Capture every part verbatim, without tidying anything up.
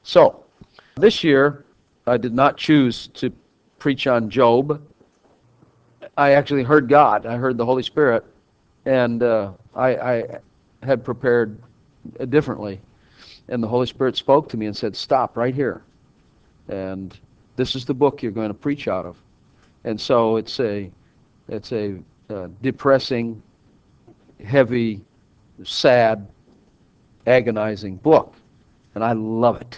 So, this year, I did not choose to preach on Job. I actually heard God. I heard the Holy Spirit, and uh, I, I had prepared differently. And the Holy Spirit spoke to me and said, "Stop right here. And this is the book you're going to preach out of." And so it's a, it's a uh, depressing, heavy, sad, agonizing book, and I love it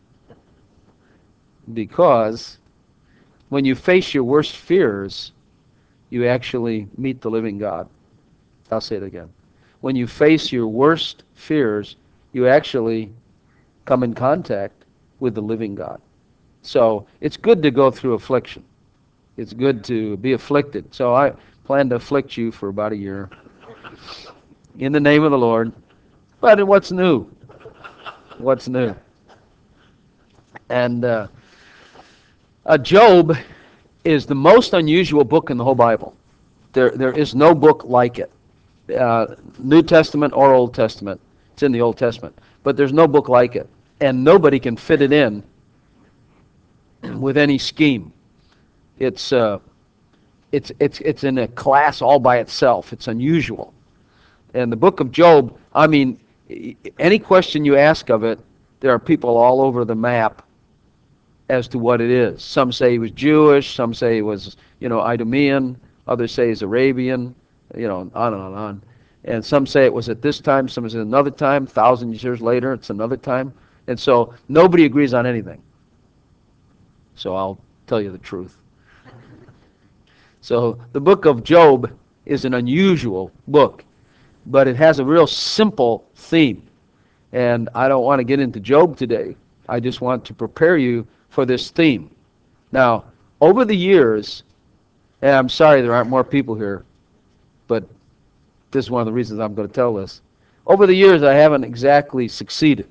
because when you face your worst fears, you actually meet the living God. I'll say it again. When you face your worst fears, you actually come in contact with the living God. So it's good to go through affliction. It's good to be afflicted. So I plan to afflict you for about a year in the name of the Lord. But what's new? What's new? And uh, uh, Job is the most unusual book in the whole Bible. There, there is no book like it. Uh, New Testament or Old Testament. It's in the Old Testament. But there's no book like it. And nobody can fit it in with any scheme. It's, uh, it's, it's, it's in a class all by itself. It's unusual. And the book of Job, I mean, any question you ask of it, there are people all over the map as to what it is. Some say he was Jewish, some say he was, you know, Idumean, others say he's Arabian, you know, on and on and on. And some say it was at this time, some say another time, thousands of years later, it's another time. And so nobody agrees on anything. So I'll tell you the truth. So the book of Job is an unusual book, but it has a real simple theme. And I don't want to get into Job today. I just want to prepare you for this theme. Now, over the years, and I'm sorry there aren't more people here, but this is one of the reasons I'm going to tell this. Over the years, I haven't exactly succeeded.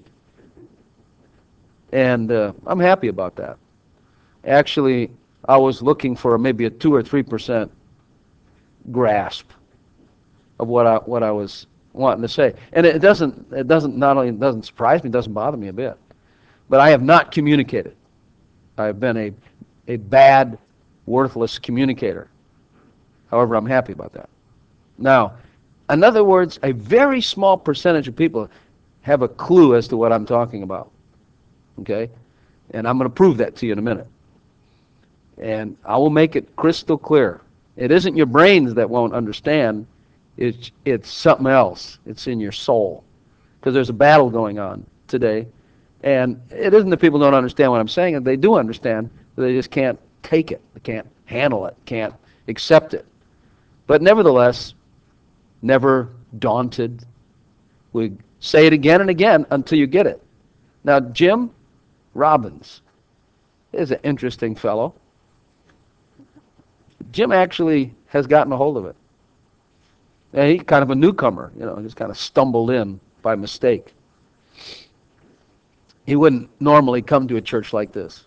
And uh, I'm happy about that. Actually, I was looking for maybe a two or three percent grasp of what I what I was wanting to say. And it doesn't it doesn't not only it doesn't surprise me, it doesn't bother me a bit. But I have not communicated. I have been a a bad, worthless communicator. However, I'm happy about that. Now, in other words, a very small percentage of people have a clue as to what I'm talking about. Okay? And I'm going to prove that to you in a minute. And I will make it crystal clear. It isn't your brains that won't understand. It's, it's something else. It's in your soul. Because there's a battle going on today. And it isn't that people don't understand what I'm saying. They do understand, but they just can't take it. They can't handle it, can't accept it. But nevertheless, never daunted. We say it again and again until you get it. Now, Jim Robbins is an interesting fellow. Jim actually has gotten a hold of it. And he's kind of a newcomer, you know, just kind of stumbled in by mistake. He wouldn't normally come to a church like this.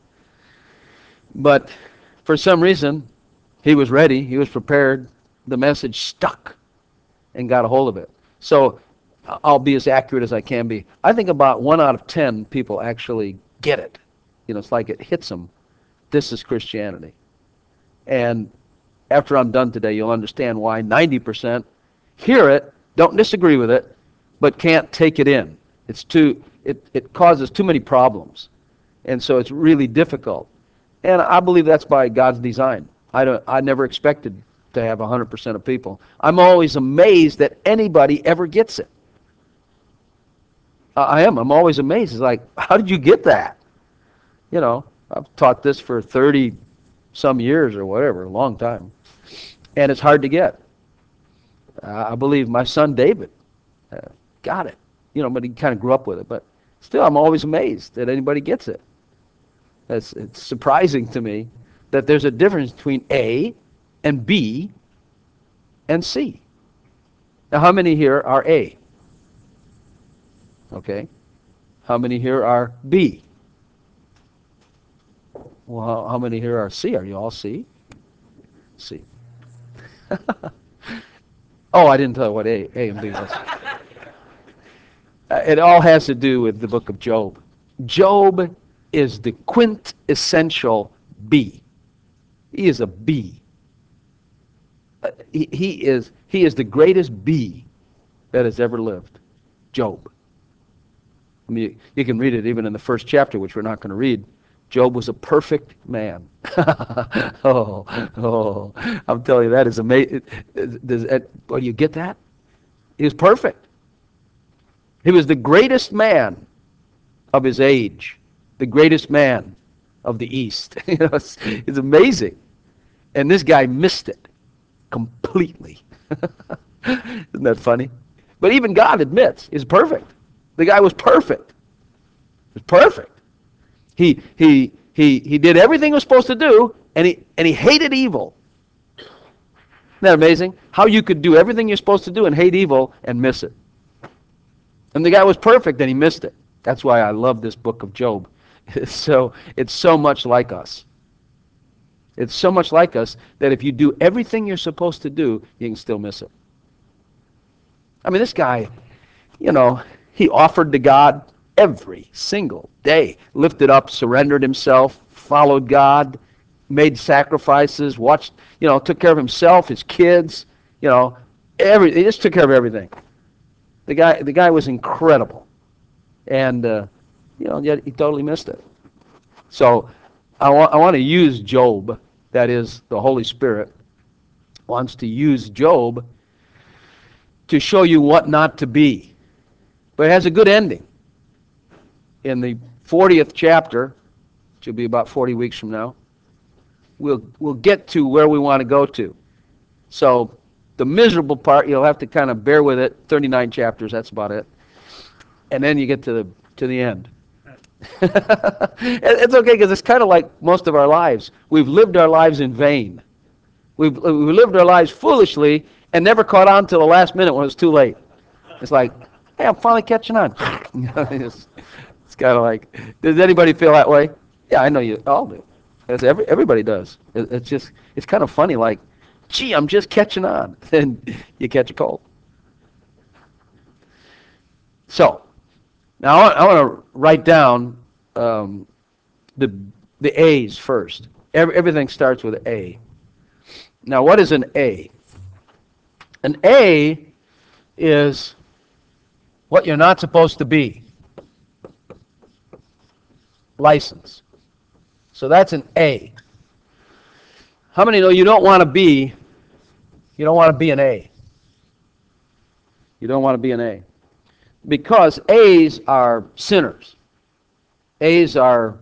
But for some reason, he was ready, he was prepared, the message stuck and got a hold of it. So I'll be as accurate as I can be. I think about one out of ten people actually get it. You know, it's like it hits them. This is Christianity. And after I'm done today, you'll understand why ninety percent hear it, don't disagree with it, but can't take it in. It's too, it, it causes too many problems. And so it's really difficult. And I believe that's by God's design. I don't, I never expected to have one hundred percent of people. I'm always amazed that anybody ever gets it. I am. I'm always amazed. It's like, how did you get that? You know, I've taught this for thirty some years or whatever, a long time. And it's hard to get. Uh, I believe my son David uh, got it. You know, but he kind of grew up with it. But still, I'm always amazed that anybody gets it. It's, it's surprising to me that there's a difference between A and B and C. Now, how many here are A? Okay. How many here are B? Well, how, how many here are C? Are you all C? C. Oh, I didn't tell you what A, A and B was. Uh, it all has to do with the book of Job. Job is the quintessential B. He is a B. Uh, he, he is he is the greatest B that has ever lived. Job. I mean, you can read it even in the first chapter, which we're not going to read. Job was a perfect man. oh, oh, I'm telling you, that is amazing. Does that, well, do you get that? He was perfect. He was the greatest man of his age, the greatest man of the East. you know, it's, it's amazing. And this guy missed it completely. Isn't that funny? But even God admits he's perfect. The guy was perfect. He was perfect. He he he he did everything he was supposed to do, and he and he hated evil. Isn't that amazing? How you could do everything you're supposed to do and hate evil and miss it. And the guy was perfect, and he missed it. That's why I love this book of Job. It's so it's so much like us. It's so much like us that if you do everything you're supposed to do, you can still miss it. I mean, this guy, you know, he offered to God every single day, lifted up, surrendered himself, followed God, made sacrifices, watched, you know, took care of himself, his kids, you know, every, he just took care of everything. The guy, the guy was incredible, and uh, you know, yet he totally missed it. So, I want, I want to use Job. That is, the Holy Spirit wants to use Job to show you what not to be. But it has a good ending. In the fortieth chapter, which will be about forty weeks from now, we'll we'll get to where we want to go to. So the miserable part, you'll have to kind of bear with it. thirty-nine chapters, that's about it. And then you get to the to the end. It's okay, because it's kind of like most of our lives. We've lived our lives in vain. We've, we've lived our lives foolishly and never caught on till the last minute when it was too late. It's like, hey, I'm finally catching on. it's it's kind of like, does anybody feel that way? Yeah, I know you all do. It's every, everybody does. It, it's just, it's kind of funny, like, gee, I'm just catching on. Then you catch a cold. So, now I want, I want to write down um, the the A's first. Every, everything starts with A. Now, what is an A? An A is what you're not supposed to be. License. So that's an A. How many know you don't want to be, you don't want to be an A? You don't want to be an A. Because A's are sinners. A's are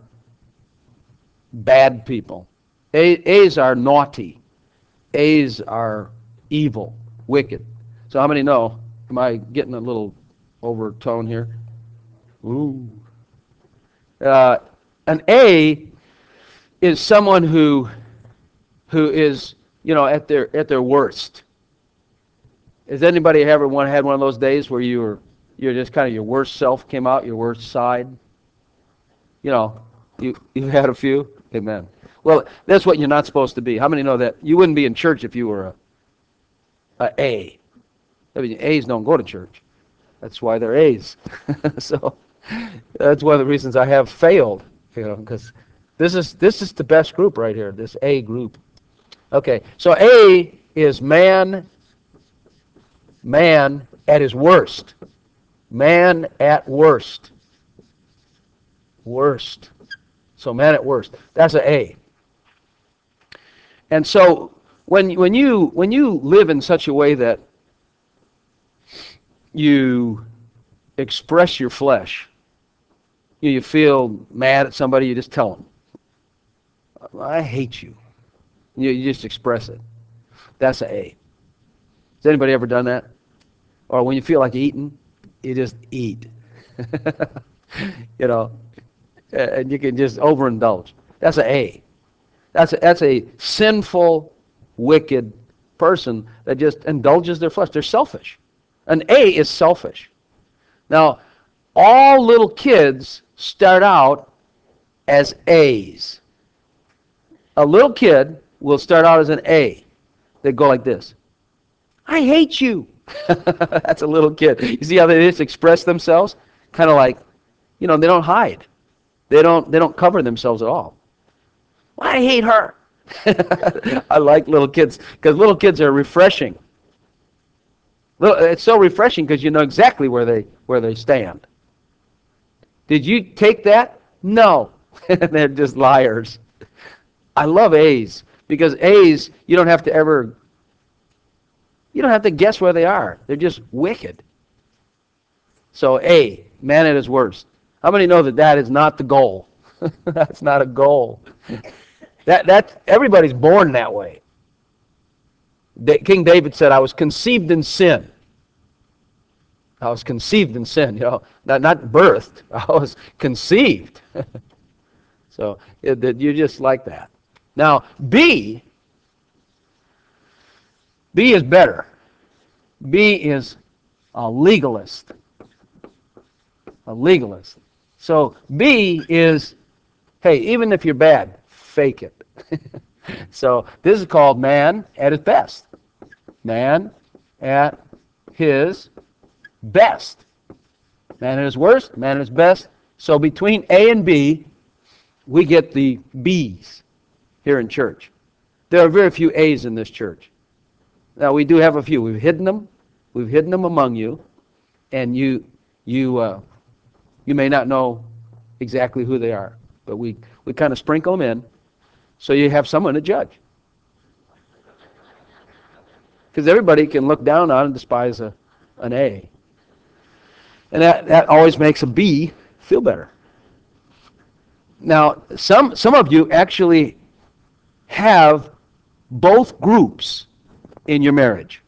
bad people. A, A's are naughty. A's are evil, wicked. So how many know? Am I getting a little overtone here? Ooh. Uh, an A is someone who who is, you know, at their at their worst. Has anybody ever one had one of those days where you were you're just kind of your worst self came out, your worst side? You know, you you had a few? Amen. Well, that's what you're not supposed to be. How many know that you wouldn't be in church if you were a, a A? I mean, A's don't go to church. That's why they're A's. So that's one of the reasons I have failed, you know, because this is this is the best group right here, this A group. Okay, so A is man, man at his worst. Man at worst. Worst. So man at worst. That's an A. And so when when you when you live in such a way that you express your flesh, you, you feel mad at somebody, you just tell them, I hate you. You, you just express it. That's an A. Has anybody ever done that? Or when you feel like eating, you just eat. You know, and you can just overindulge. That's an A. That's a, that's a sinful, wicked person that just indulges their flesh. They're selfish. An A is selfish. Now, all little kids start out as A's. A little kid will start out as an A. They go like this. I hate you. That's a little kid. You see how they just express themselves? Kind of like, you know, they don't hide. They don't, they don't cover themselves at all. Well, I hate her. I like little kids because little kids are refreshing. It's so refreshing because you know exactly where they where they stand. Did you take that? No. They're just liars. I love A's because A's, you don't have to ever, you don't have to guess where they are. They're just wicked. So A, man at his worst. How many know that that is not the goal? That's not a goal. That that everybody's born that way. King David said, "I was conceived in sin." I was conceived in sin, you know, not not birthed. I was conceived. So it, it, you're just like that. Now B, B is better. B is a legalist. A legalist. So B is, hey, even if you're bad, fake it. So this is called man at his best. Man at his best. Man at his worst, man at his best. So between A and B, we get the B's here in church. There are very few A's in this church. Now we do have a few. We've hidden them. We've hidden them among you, and you you uh, you may not know exactly who they are, but we we kind of sprinkle them in, so you have someone to judge. Because everybody can look down on and despise a, an A. And that, that always makes a B feel better. Now, some some of you actually have both groups in your marriage.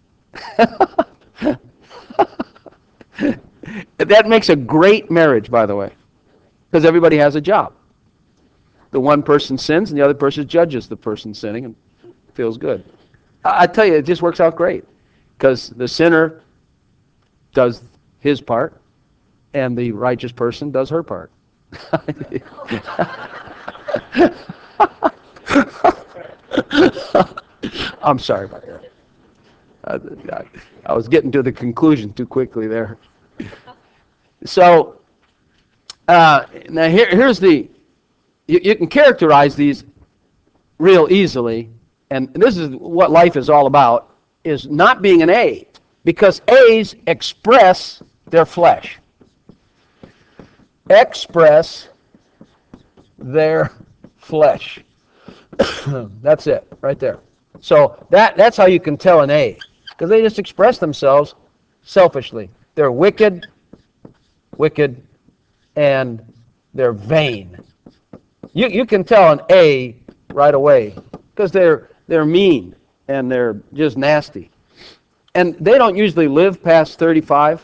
That makes a great marriage, by the way, because everybody has a job. The one person sins and the other person judges the person sinning and feels good. I tell you, it just works out great because the sinner does his part and the righteous person does her part. I'm sorry about that. I, I was getting to the conclusion too quickly there. So uh, now here, here's the, you, you can characterize these real easily, and this is what life is all about, is not being an A, because A's express their flesh. Express their flesh. That's it, right there. So that that's how you can tell an A, because they just express themselves selfishly. They're wicked, wicked, and they're vain. You you can tell an A right away because they're they're mean and they're just nasty, and they don't usually live past thirty-five.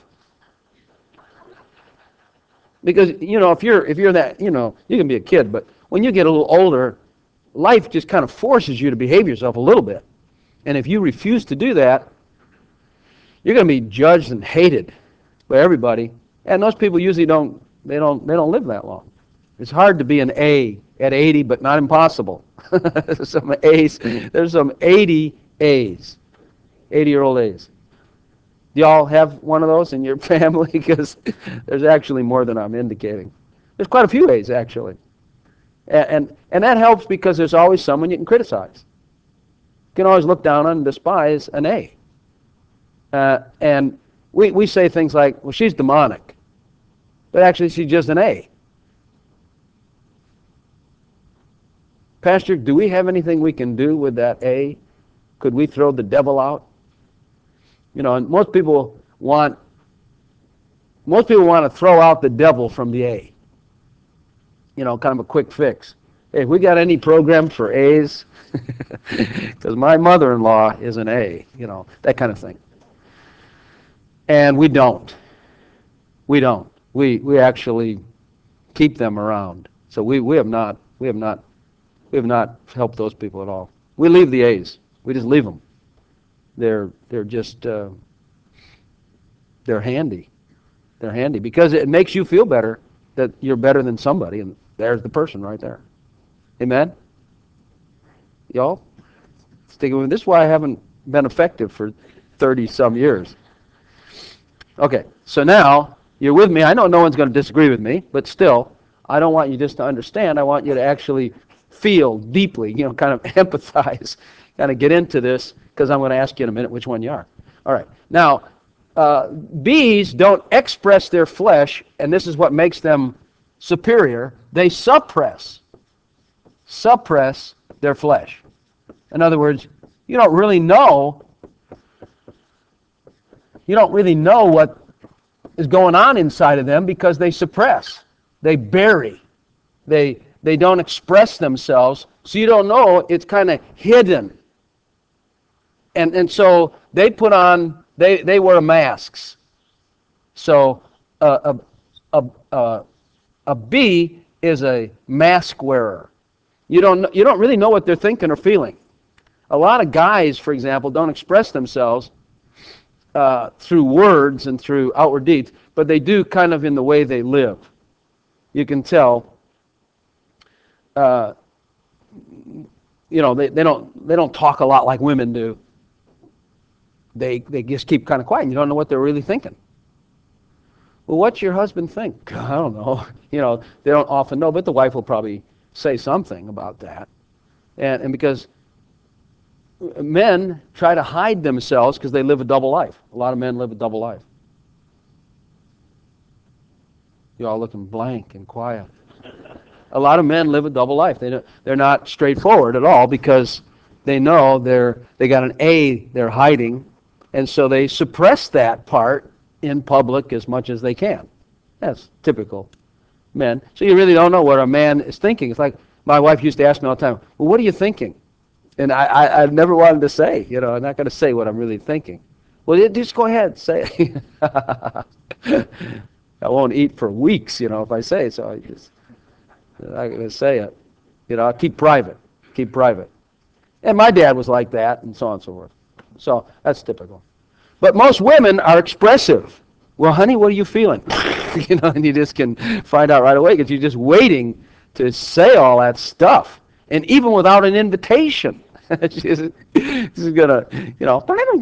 Because you know if you're if you're that you know you can be a kid, but when you get a little older, life just kind of forces you to behave yourself a little bit. And if you refuse to do that, you're going to be judged and hated by everybody. And those people usually don't they don't they don't live that long. It's hard to be an A at eighty, but not impossible. There's some A's. There's some eighty A's, eighty-year-old A's. Do y'all have one of those in your family? Because there's actually more than I'm indicating. There's quite a few A's actually. And, and, and that helps because there's always someone you can criticize. You can always look down on and despise an A. Uh, and we, we say things like, well, she's demonic. But actually, she's just an A. Pastor, do we have anything we can do with that A? Could we throw the devil out? You know, and most people want most people want to throw out the devil from the A. You know, kind of a quick fix. Hey, we got any program for A's? Because my mother-in-law is an A, you know, that kind of thing. And we don't. We don't. We we actually keep them around. So we, we have not we have not we have not helped those people at all. We leave the A's. We just leave them. They're they're just uh, they're handy. They're handy because it makes you feel better that you're better than somebody, and there's the person right there. Amen? Y'all? Sticking with this is why I haven't been effective for thirty-some years. Okay, so now, you're with me. I know no one's going to disagree with me, but still, I don't want you just to understand. I want you to actually feel deeply, you know, kind of empathize, kind of get into this, because I'm going to ask you in a minute which one you are. All right. Now, uh, bees don't express their flesh, and this is what makes them superior. They suppress, suppress their flesh. In other words, you don't really know, you don't really know what is going on inside of them because they suppress, they bury, they they don't express themselves, so you don't know. It's kind of hidden, and and so they put on they they wear masks. So uh, a a a a bee is a mask wearer. You don't you don't really know what they're thinking or feeling. A lot of guys, for example, don't express themselves uh, through words and through outward deeds, but they do kind of in the way they live. You can tell. Uh, you know, they, they don't they don't talk a lot like women do. They they just keep kind of quiet, and you don't know what they're really thinking. Well, what's your husband think? I don't know. You know, they don't often know, but the wife will probably say something about that. And and because men try to hide themselves because they live a double life. A lot of men live a double life. You're all looking blank and quiet. A lot of men live a double life. They don't, they're not straightforward at all because they know they're they got an A they're hiding, and so they suppress that part in public as much as they can. That's typical men. So you really don't know what a man is thinking. It's like my wife used to ask me all the time, well, what are you thinking? And I, I, I've never wanted to say, you know, I'm not going to say what I'm really thinking. Well, you just go ahead, say it. I won't eat for weeks, you know, if I say it, so I just, I'm not going to say it. You know, I'll keep private, keep private. And my dad was like that, and so on and so forth. So that's typical. But most women are expressive. Well, honey, what are you feeling? You know, and you just can find out right away because you're just waiting to say all that stuff. And even without an invitation, she's, she's gonna, you know,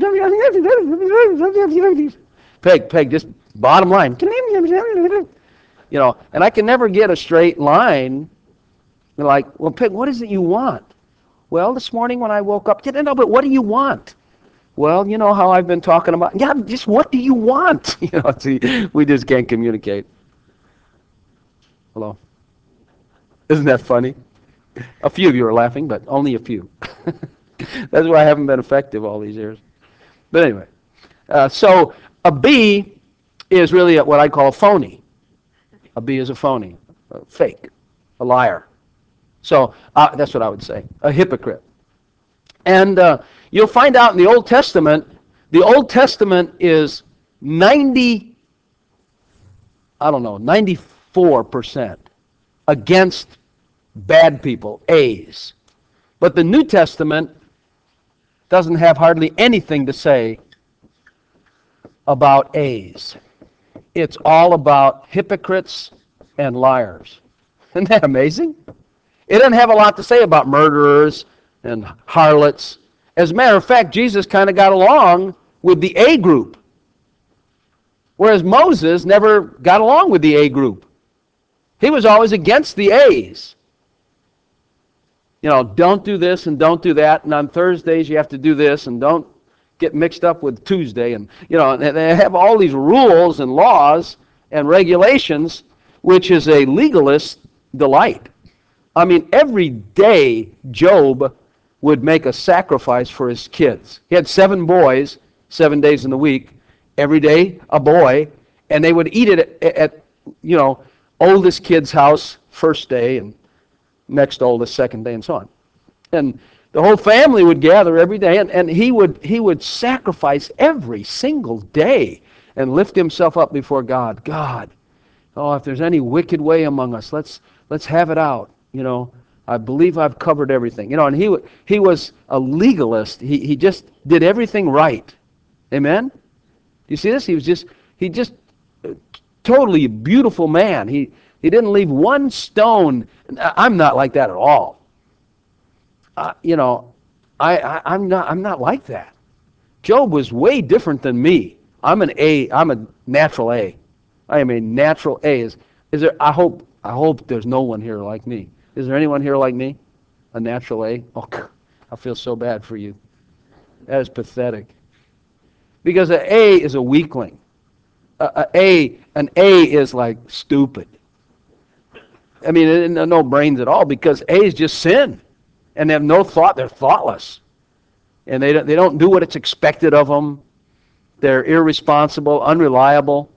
Peg, Peg, just bottom line, you know, and I can never get a straight line. Like, well, Peg, what is it you want? Well, this morning when I woke up, no, no, but what do you want? Well, you know how I've been talking about, yeah, just what do you want? You know, see, we just can't communicate. Hello? Isn't that funny? A few of you are laughing, but only a few. That's why I haven't been effective all these years. But anyway, uh, so a bee is really a, what I call a phony. A bee is a phony, a fake, a liar. So uh, that's what I would say, a hypocrite. And uh, you'll find out in the Old Testament, the Old Testament is ninety, I don't know, ninety-four percent against bad people, A's. But the New Testament doesn't have hardly anything to say about A's. It's all about hypocrites and liars. Isn't that amazing? It doesn't have a lot to say about murderers and harlots. As a matter of fact, Jesus kind of got along with the A group, whereas Moses never got along with the A group. He was always against the A's. You know, don't do this and don't do that, and on Thursdays you have to do this, and don't get mixed up with Tuesday. And, you know, they have all these rules and laws and regulations, which is a legalist delight. I mean, every day Job would make a sacrifice for his kids. He had seven boys, seven days in the week, every day a boy, and they would eat it at, at you know, oldest kid's house first day, and next oldest second day, and so on. And the whole family would gather every day, and, and he would he would sacrifice every single day and lift himself up before God. God, oh, if there's any wicked way among us, let's let's have it out. You know, I believe I've covered everything. You know, and he he was a legalist. He he just did everything right. Amen? You see this? He was just he just totally beautiful man. He he didn't leave one stone. I'm not like that at all. Uh, you know, I, I I'm not I'm not like that. Job was way different than me. I'm an A. I'm a natural A. I am a natural A. Is is there? I hope I hope there's no one here like me. Is there anyone here like me? A natural A? Oh, I feel so bad for you. That is pathetic. Because an A is a weakling. A, a, a an A is like stupid. I mean, no brains at all, because A is just sin. And they have no thought. They're thoughtless. And they don't, they don't do what it's expected of them. They're irresponsible, unreliable.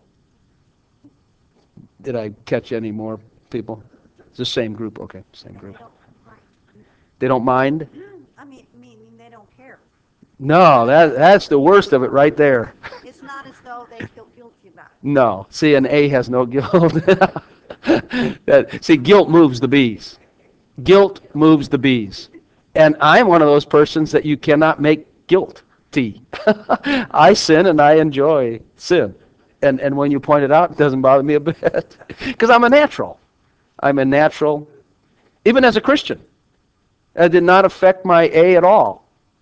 Did I catch any more people? It's the same group. Okay, same group. They don't mind? I mean, meaning they don't care. No, that that's the worst of it right there. It's not as though they feel guilty about it. No. See, an A has no guilt. that, see, guilt moves the bees. Guilt moves the bees. And I'm one of those persons that you cannot make guilty. I sin and I enjoy sin. And and when you point it out, it doesn't bother me a bit. Because I'm a natural. I'm a natural, even as a Christian. It did not affect my A at all.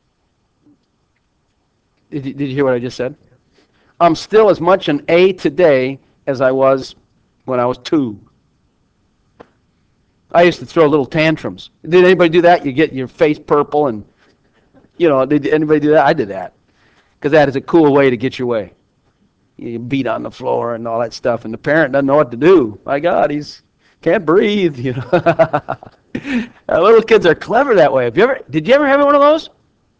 Did you, did you hear what I just said? I'm still as much an A today as I was when I was two. I used to throw little tantrums. Did anybody do that? You get your face purple and, you know, did anybody do that? I did that. Because that is a cool way to get your way. You beat on the floor and all that stuff, and the parent doesn't know what to do. My God, he's can't breathe, you know. Uh, little kids are clever that way. Have you ever? Did you ever have one of those?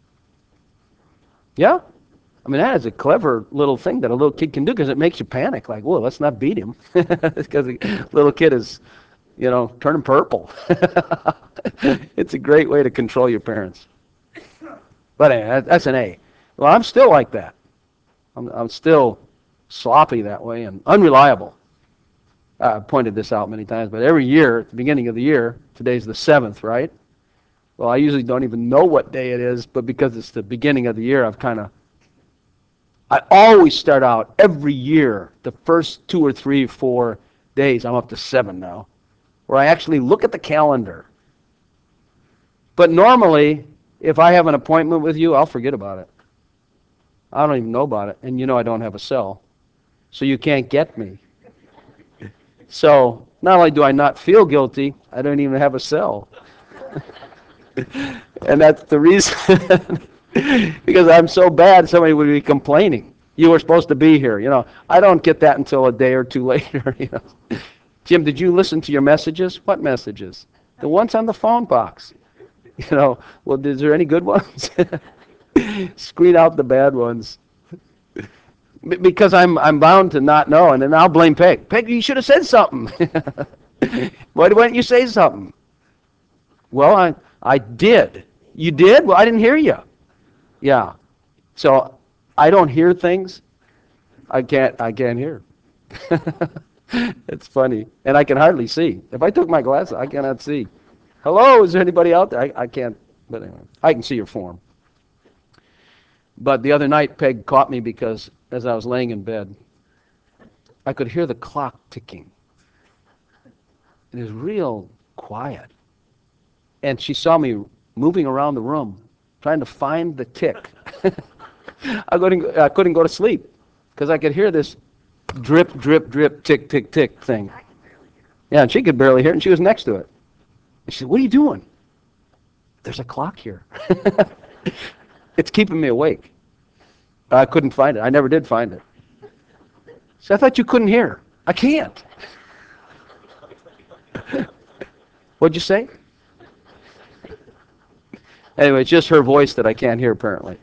Yeah? I mean, that is a clever little thing that a little kid can do, because it makes you panic. Like, whoa, let's not beat him. Because the little kid is, you know, turning purple. It's a great way to control your parents. But anyway, that's an A. Well, I'm still like that. I'm, I'm still sloppy that way and unreliable. I've pointed this out many times, but every year, at the beginning of the year, today's the seventh, right? Well, I usually don't even know what day it is, but because it's the beginning of the year, I've kind of, I always start out every year, the first two or three, four days, I'm up to seven now, where I actually look at the calendar. But normally, if I have an appointment with you, I'll forget about it. I don't even know about it, and you know I don't have a cell, so you can't get me. So not only do I not feel guilty, I don't even have a cell. And that's the reason, because I'm so bad, somebody would be complaining. You were supposed to be here. You know, I don't get that until a day or two later. You know, Jim, did you listen to your messages? What messages? The ones on the phone box. You know, well, is there any good ones? Screen out the bad ones. Because I'm I'm bound to not know, and then I'll blame Peg. Peg, you should have said something. Why didn't you say something? Well, I I did. You did? Well, I didn't hear you. Yeah. So I don't hear things. I can't I can't hear. It's funny, and I can hardly see. If I took my glasses, I cannot see. Hello, is there anybody out there? I, I can't. But anyway, I can see your form. But the other night, Peg caught me because as I was laying in bed, I could hear the clock ticking. It was real quiet. And she saw me moving around the room, trying to find the tick. I couldn't, I couldn't go to sleep because I could hear this drip, drip, drip, tick, tick, tick thing. Yeah, and she could barely hear it, and she was next to it. And she said, "What are you doing?" "There's a clock here." It's keeping me awake. I couldn't find it. I never did find it. So I thought you couldn't hear. I can't. What'd you say? Anyway, it's just her voice that I can't hear, apparently.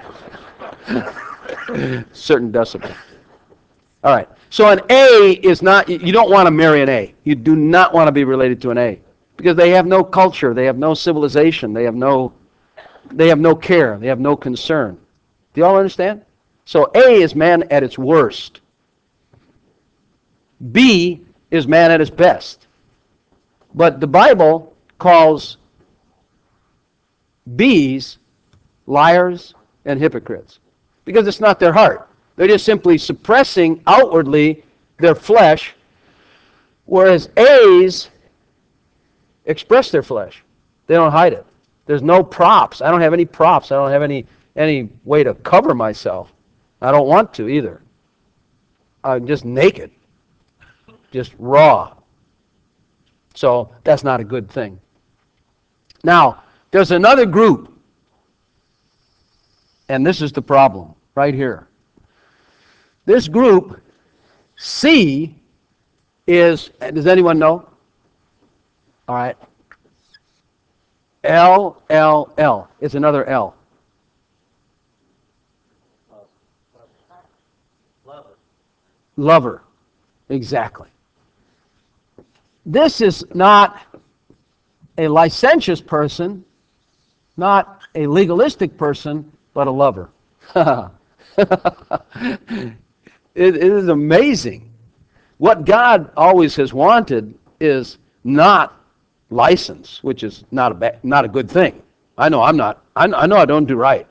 Certain decibel. All right. So an A is not, you don't want to marry an A. You do not want to be related to an A. Because they have no culture. They have no civilization. They have no, they have no care. They have no concern. Do you all understand? So A is man at its worst. B is man at his best. But the Bible calls B's liars and hypocrites. Because it's not their heart. They're just simply suppressing outwardly their flesh, whereas A's express their flesh. They don't hide it. There's no props. I don't have any props. I don't have any, any way to cover myself. I don't want to either. I'm just naked. Just raw. So that's not a good thing. Now, there's another group, and this is the problem right here. This group, C, is, does anyone know? All right. L, L, L. It's another L. Lover. Lover. Exactly. This is not a licentious person, not a legalistic person, but a lover. it, it is amazing. What God always has wanted is not license, which is not a ba- not a good thing. I know I'm not. I, I know I don't do right.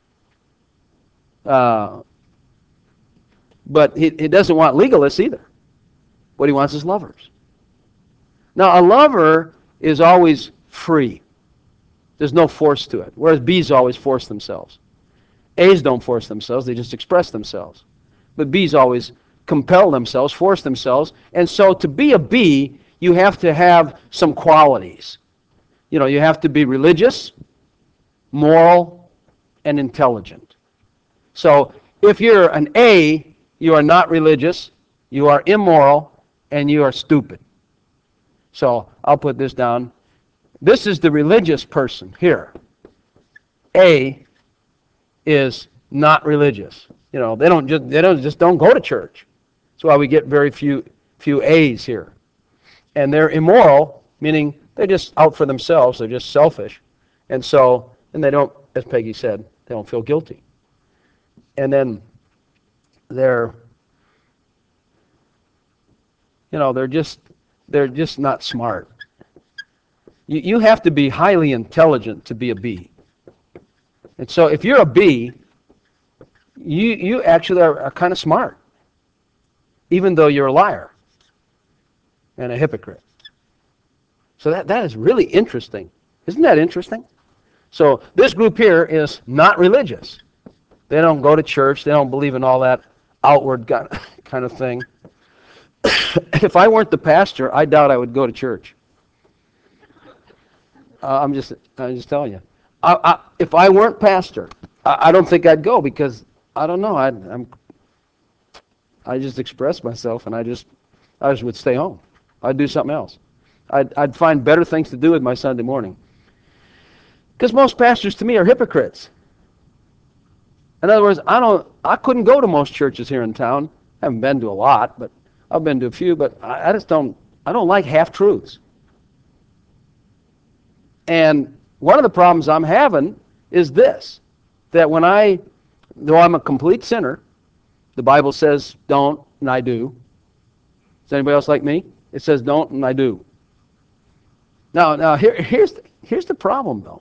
Uh, but he, he doesn't want legalists either. What he wants is lovers. Now, a lover is always free. There's no force to it, whereas B's always force themselves. A's don't force themselves, they just express themselves. But B's always compel themselves, force themselves. And so to be a B, you have to have some qualities. You know, you have to be religious, moral, and intelligent. So if you're an A, you are not religious, you are immoral, and you are stupid. So I'll put this down. This is the religious person here. A is not religious. You know, they don't just they don't just don't go to church. That's why we get very few few A's here. And they're immoral, meaning they're just out for themselves, they're just selfish. And so, and they don't, as Peggy said, they don't feel guilty. And then they're, you know, they're just they're just not smart. You you have to be highly intelligent to be a B. And so if you're a B, you you actually are, are kind of smart, even though you're a liar and a hypocrite. So that, that is really interesting. Isn't that interesting? So this group here is not religious. They don't go to church. They don't believe in all that outward kind of thing. If I weren't the pastor, I doubt I would go to church. Uh, I'm just I'm just telling you. I, I, if I weren't pastor, I, I don't think I'd go because I don't know. I'd, I'm I just express myself and I just I just would stay home. I'd do something else. I'd, I'd find better things to do with my Sunday morning. Because most pastors to me are hypocrites. In other words, I don't I couldn't go to most churches here in town. I haven't been to a lot, but I've been to a few, but I, I just don't I don't like half truths. And one of the problems I'm having is this, that when I, though I'm a complete sinner, the Bible says don't, and I do. Is anybody else like me? It says don't, and I do. Now, now here, here's, the, here's the problem, though.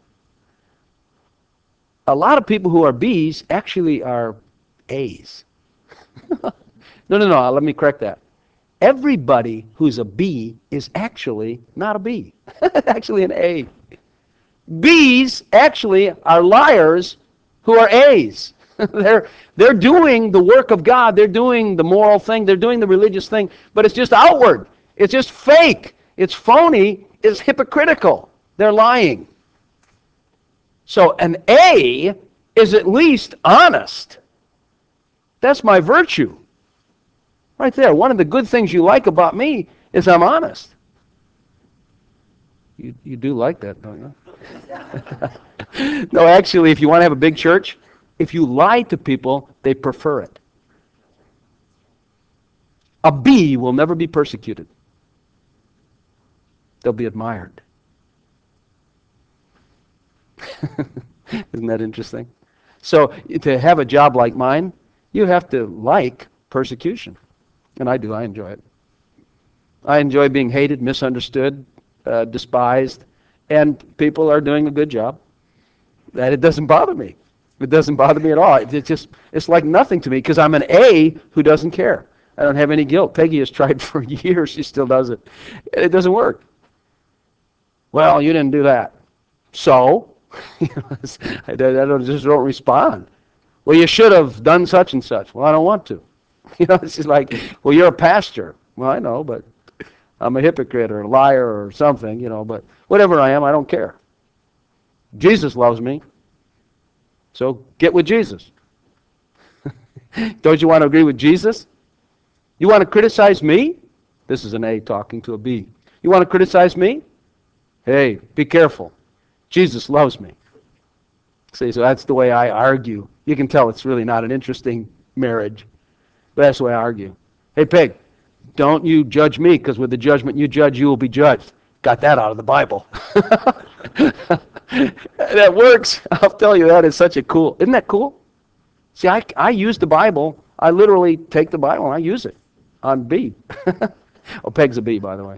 A lot of people who are B's actually are A's. no, no, no, let me correct that. Everybody who's a B is actually not a B. Actually an A. B's actually are liars who are A's. they're, they're doing the work of God. They're doing the moral thing. They're doing the religious thing. But it's just outward. It's just fake. It's phony. It's hypocritical. They're lying. So an A is at least honest. That's my virtue. Right there. One of the good things you like about me is I'm honest. You, you do like that, don't you? No, actually, if you want to have a big church, if you lie to people, they prefer it. A B will never be persecuted. They'll be admired. Isn't that interesting? So to have a job like mine, you have to like persecution. And I do. I enjoy it. I enjoy being hated, misunderstood, uh, despised, and people are doing a good job. And it doesn't bother me. It doesn't bother me at all. It's just, it's like nothing to me because I'm an A who doesn't care. I don't have any guilt. Peggy has tried for years. She still does it. It doesn't work. Well, you didn't do that. So? I don't, just don't respond. Well, you should have done such and such. Well, I don't want to. You know, it's just like, well, you're a pastor. Well, I know, but I'm a hypocrite or a liar or something, you know, but whatever I am, I don't care. Jesus loves me. So get with Jesus. Don't you want to agree with Jesus? You want to criticize me? This is an A talking to a B. You want to criticize me? Hey, be careful. Jesus loves me. See, so that's the way I argue. You can tell it's really not an interesting marriage, but that's the way I argue. Hey, Peg, don't you judge me, because with the judgment you judge, you will be judged. Got that out of the Bible. That works. I'll tell you, that is such a cool. Isn't that cool? See, I, I use the Bible. I literally take the Bible and I use it on B. Oh, Peg's a B, by the way.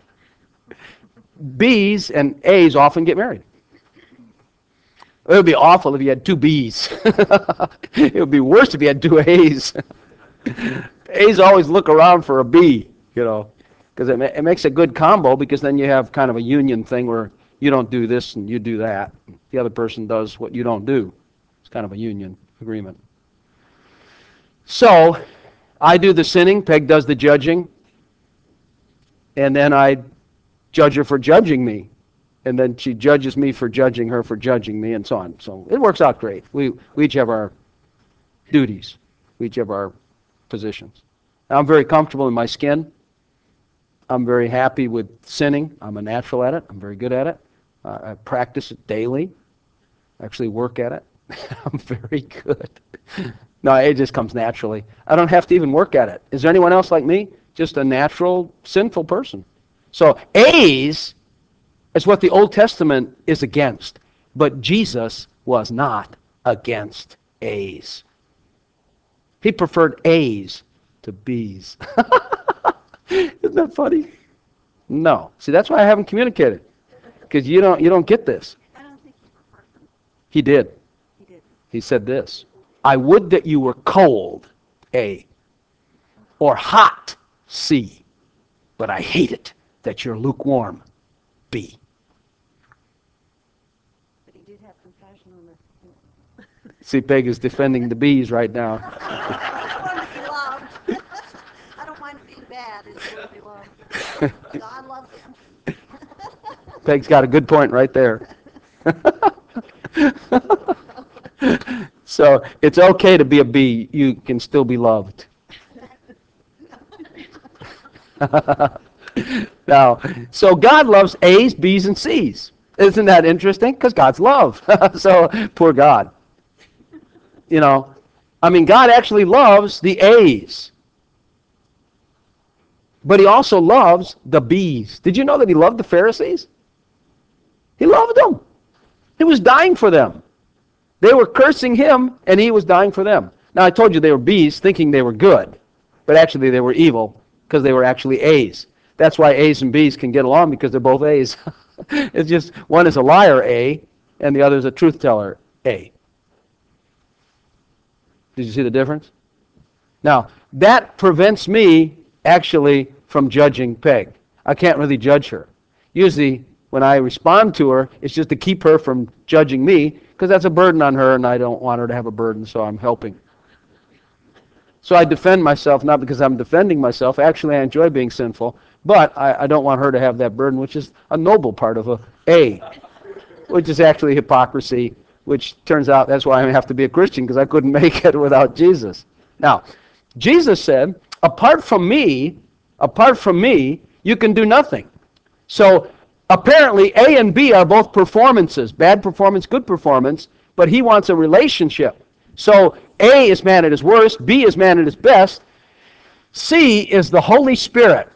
B's and A's often get married. It would be awful if you had two B's. It would be worse if you had two A's. A's always look around for a B, you know, because it, ma- it makes a good combo, because then you have kind of a union thing where you don't do this and you do that. The other person does what you don't do. It's kind of a union agreement. So I do the sinning, Peg does the judging, and then I judge her for judging me. And then she judges me for judging her for judging me, and so on. So it works out great. We, we each have our duties. We each have our positions. I'm very comfortable in my skin. I'm very happy with sinning. I'm a natural at it. I'm very good at it. Uh, I practice it daily. I actually work at it. I'm very good. No, it just comes naturally. I don't have to even work at it. Is there anyone else like me? Just a natural, sinful person. So A's is what the Old Testament is against. But Jesus was not against A's. He preferred A's to B's. Isn't that funny? No. See, that's why I haven't communicated. Because you don't, you don't get this. I don't think he preferred them. He did. He did. He said this: I would that you were cold, A, or hot, C, but I hate it that you're lukewarm, B. But he did have compassion on the. See, Peg is defending the B's right now. I want to be loved. I don't mind being bad. I just want to be loved. God loves him. Peg's got a good point right there. So it's okay to be a B. You can still be loved. Now, so God loves A's, B's, and C's. Isn't that interesting? Because God's love. So poor God. You know, I mean, God actually loves the A's. But he also loves the B's. Did you know that he loved the Pharisees? He loved them. He was dying for them. They were cursing him, and he was dying for them. Now, I told you they were B's, thinking they were good. But actually, they were evil, because they were actually A's. That's why A's and B's can get along, because they're both A's. It's just one is a liar, A, and the other is a truth teller, A. Did you see the difference? Now, that prevents me, actually, from judging Peg. I can't really judge her. Usually, when I respond to her, it's just to keep her from judging me, because that's a burden on her, and I don't want her to have a burden, so I'm helping. So I defend myself, not because I'm defending myself. Actually, I enjoy being sinful, but I, I don't want her to have that burden, which is a noble part of a A, which is actually hypocrisy, which turns out that's why I have to be a Christian, because I couldn't make it without Jesus. Now, Jesus said, apart from me, apart from me, you can do nothing. So apparently A and B are both performances, bad performance, good performance, but he wants a relationship. So A is man at his worst, B is man at his best, C is the Holy Spirit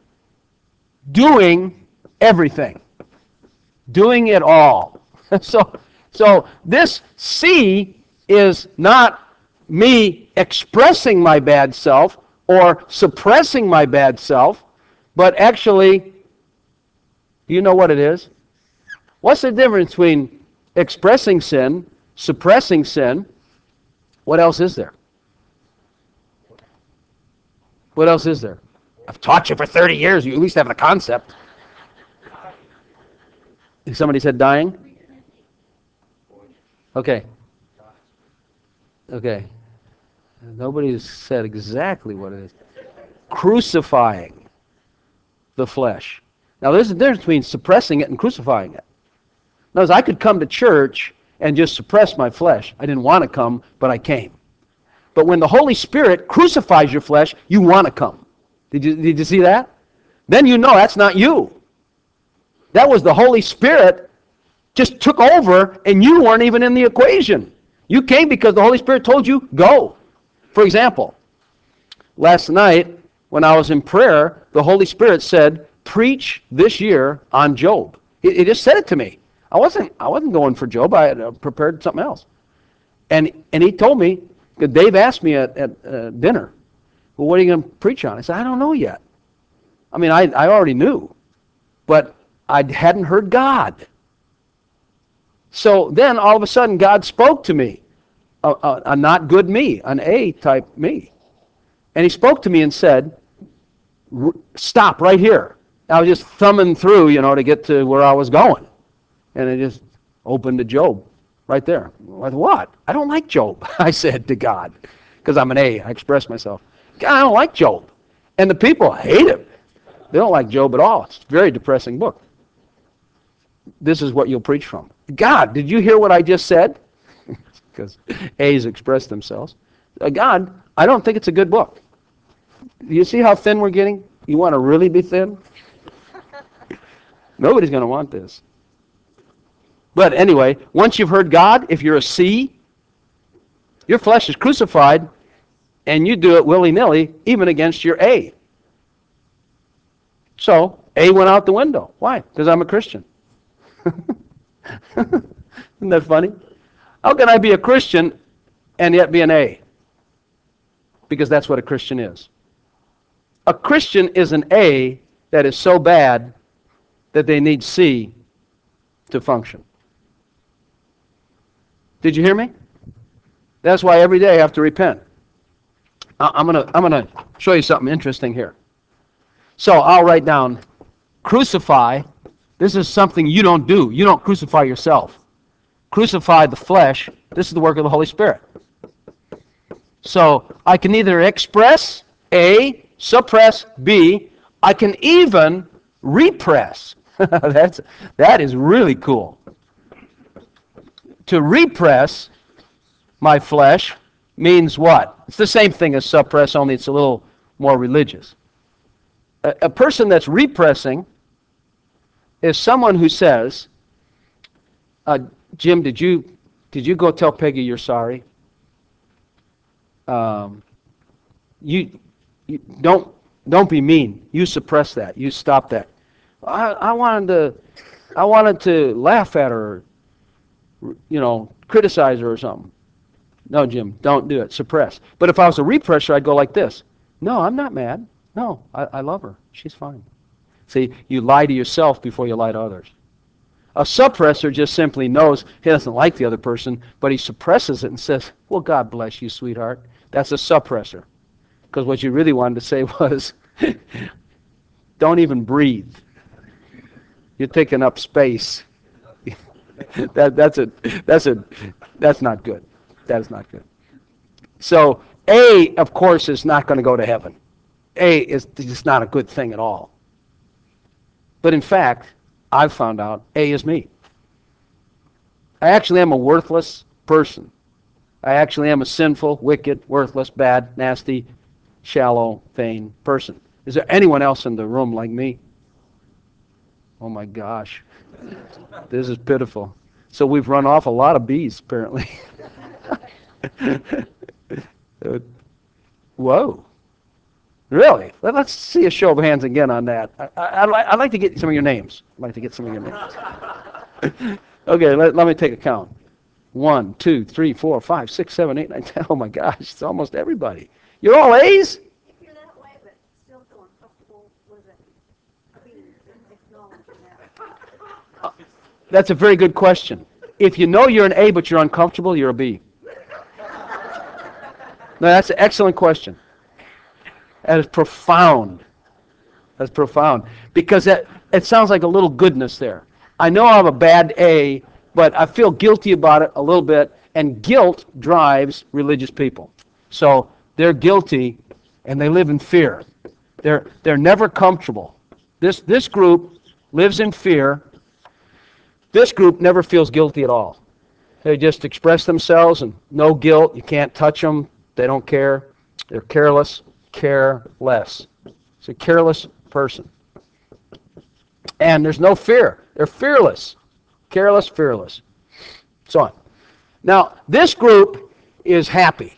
doing everything, doing it all. So, so this C is not me expressing my bad self or suppressing my bad self, but actually, do you know what it is? What's the difference between expressing sin, suppressing sin? What else is there? What else is there? I've taught you for thirty years. You at least have the concept. Somebody said dying? Okay. Okay. Nobody's said exactly what it is. Crucifying the flesh. Now, there's a difference between suppressing it and crucifying it. In other words, I could come to church and just suppress my flesh. I didn't want to come, but I came. But when the Holy Spirit crucifies your flesh, you want to come. Did you, did you see that? Then you know that's not you. That was the Holy Spirit just took over, and you weren't even in the equation. You came because the Holy Spirit told you, go. For example, last night when I was in prayer, the Holy Spirit said, preach this year on Job. He, he just said it to me. I wasn't, I wasn't going for Job. I had uh, prepared something else. And, and he told me, Dave asked me at, at uh, dinner, well, what are you going to preach on? I said, I don't know yet. I mean, I, I already knew, but I hadn't heard God. So then all of a sudden God spoke to me, a, a, a not good me, an A-type me. And he spoke to me and said, stop right here. I was just thumbing through, you know, to get to where I was going. And it just opened to Job right there. With what? I don't like Job, I said to God, because I'm an A. I express myself. God, I don't like Job. And the people hate him. They don't like Job at all. It's a very depressing book. This is what you'll preach from. God, did you hear what I just said? Because A's express themselves. Uh, God, I don't think it's a good book. Do you see how thin we're getting? You want to really be thin? Nobody's going to want this. But anyway, once you've heard God, if you're a C, your flesh is crucified, and you do it willy-nilly, even against your A. So, A went out the window. Why? Because I'm a Christian. Isn't that funny? How can I be a Christian and yet be an A? Because that's what a Christian is. A Christian is an A that is so bad that they need C to function. Did you hear me? That's why every day I have to repent. I'm going to I'm going to show you something interesting here. So I'll write down crucify. This is something you don't do. You don't crucify yourself. Crucify the flesh. This is the work of the Holy Spirit. So I can either express, A, suppress, B. I can even repress. That's, that is really cool. To repress my flesh means what? It's the same thing as suppress, only it's a little more religious. A, a person that's repressing is someone who says, uh, Jim, did you did you go tell Peggy you're sorry? Um, you, you don't don't be mean. You suppress that. You stop that. I, I wanted to I wanted to laugh at her, you know, criticize her or something. No, Jim, don't do it. Suppress. But if I was a represser, I'd go like this. No, I'm not mad. No, I, I love her. She's fine. See, you lie to yourself before you lie to others. A suppressor just simply knows he doesn't like the other person, but he suppresses it and says, well, God bless you, sweetheart. That's a suppressor. Because what you really wanted to say was, don't even breathe. You're taking up space. that, that's a, that's a, that's not good. That is not good. So A, of course, is not going to go to heaven. A is just not a good thing at all. But in fact, I've found out A is me. I actually am a worthless person. I actually am a sinful, wicked, worthless, bad, nasty, shallow, vain person. Is there anyone else in the room like me? Oh my gosh. This is pitiful. So we've run off a lot of bees, apparently. Whoa. Really? Let, let's see a show of hands again on that. I, I, I'd, li- I'd like to get some of your names. I'd like to get some of your names. Okay, let, let me take a count. One, two, three, four, five, six, seven, eight, nine, ten. Oh my gosh, it's almost everybody. You're all A's? If you're that way, but still feel uncomfortable with it, being acknowledging that. That's a very good question. If you know you're an A but you're uncomfortable, you're a B. No, that's an excellent question. That is profound. That's profound. Because that, it sounds like a little goodness there. I know I'm a bad A, but I feel guilty about it a little bit, and guilt drives religious people. So they're guilty, and they live in fear. They're, they're never comfortable. This, this group lives in fear. This group never feels guilty at all. They just express themselves and no guilt. You can't touch them. They don't care. They're careless, careless. It's a careless person. And there's no fear. They're fearless. Careless, fearless. So on. Now, this group is happy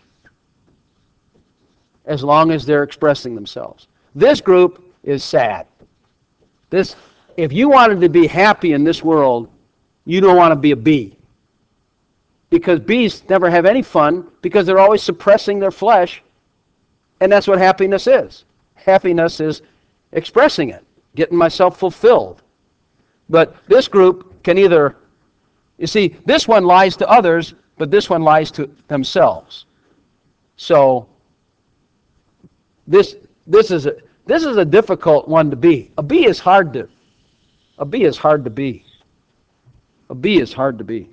as long as they're expressing themselves. This group is sad. This, if you wanted to be happy in this world, you don't want to be a bee. Because bees never have any fun because they're always suppressing their flesh, and that's what happiness is. Happiness is expressing it, getting myself fulfilled. But this group can either, you see, this one lies to others, but this one lies to themselves. So this this is a this is a difficult one to be. A bee is hard to a bee is hard to be. A bee is hard to be.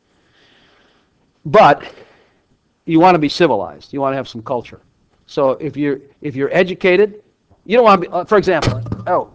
But you want to be civilized. You want to have some culture. So if you're if you're educated, you don't want to be. Uh, for example, oh,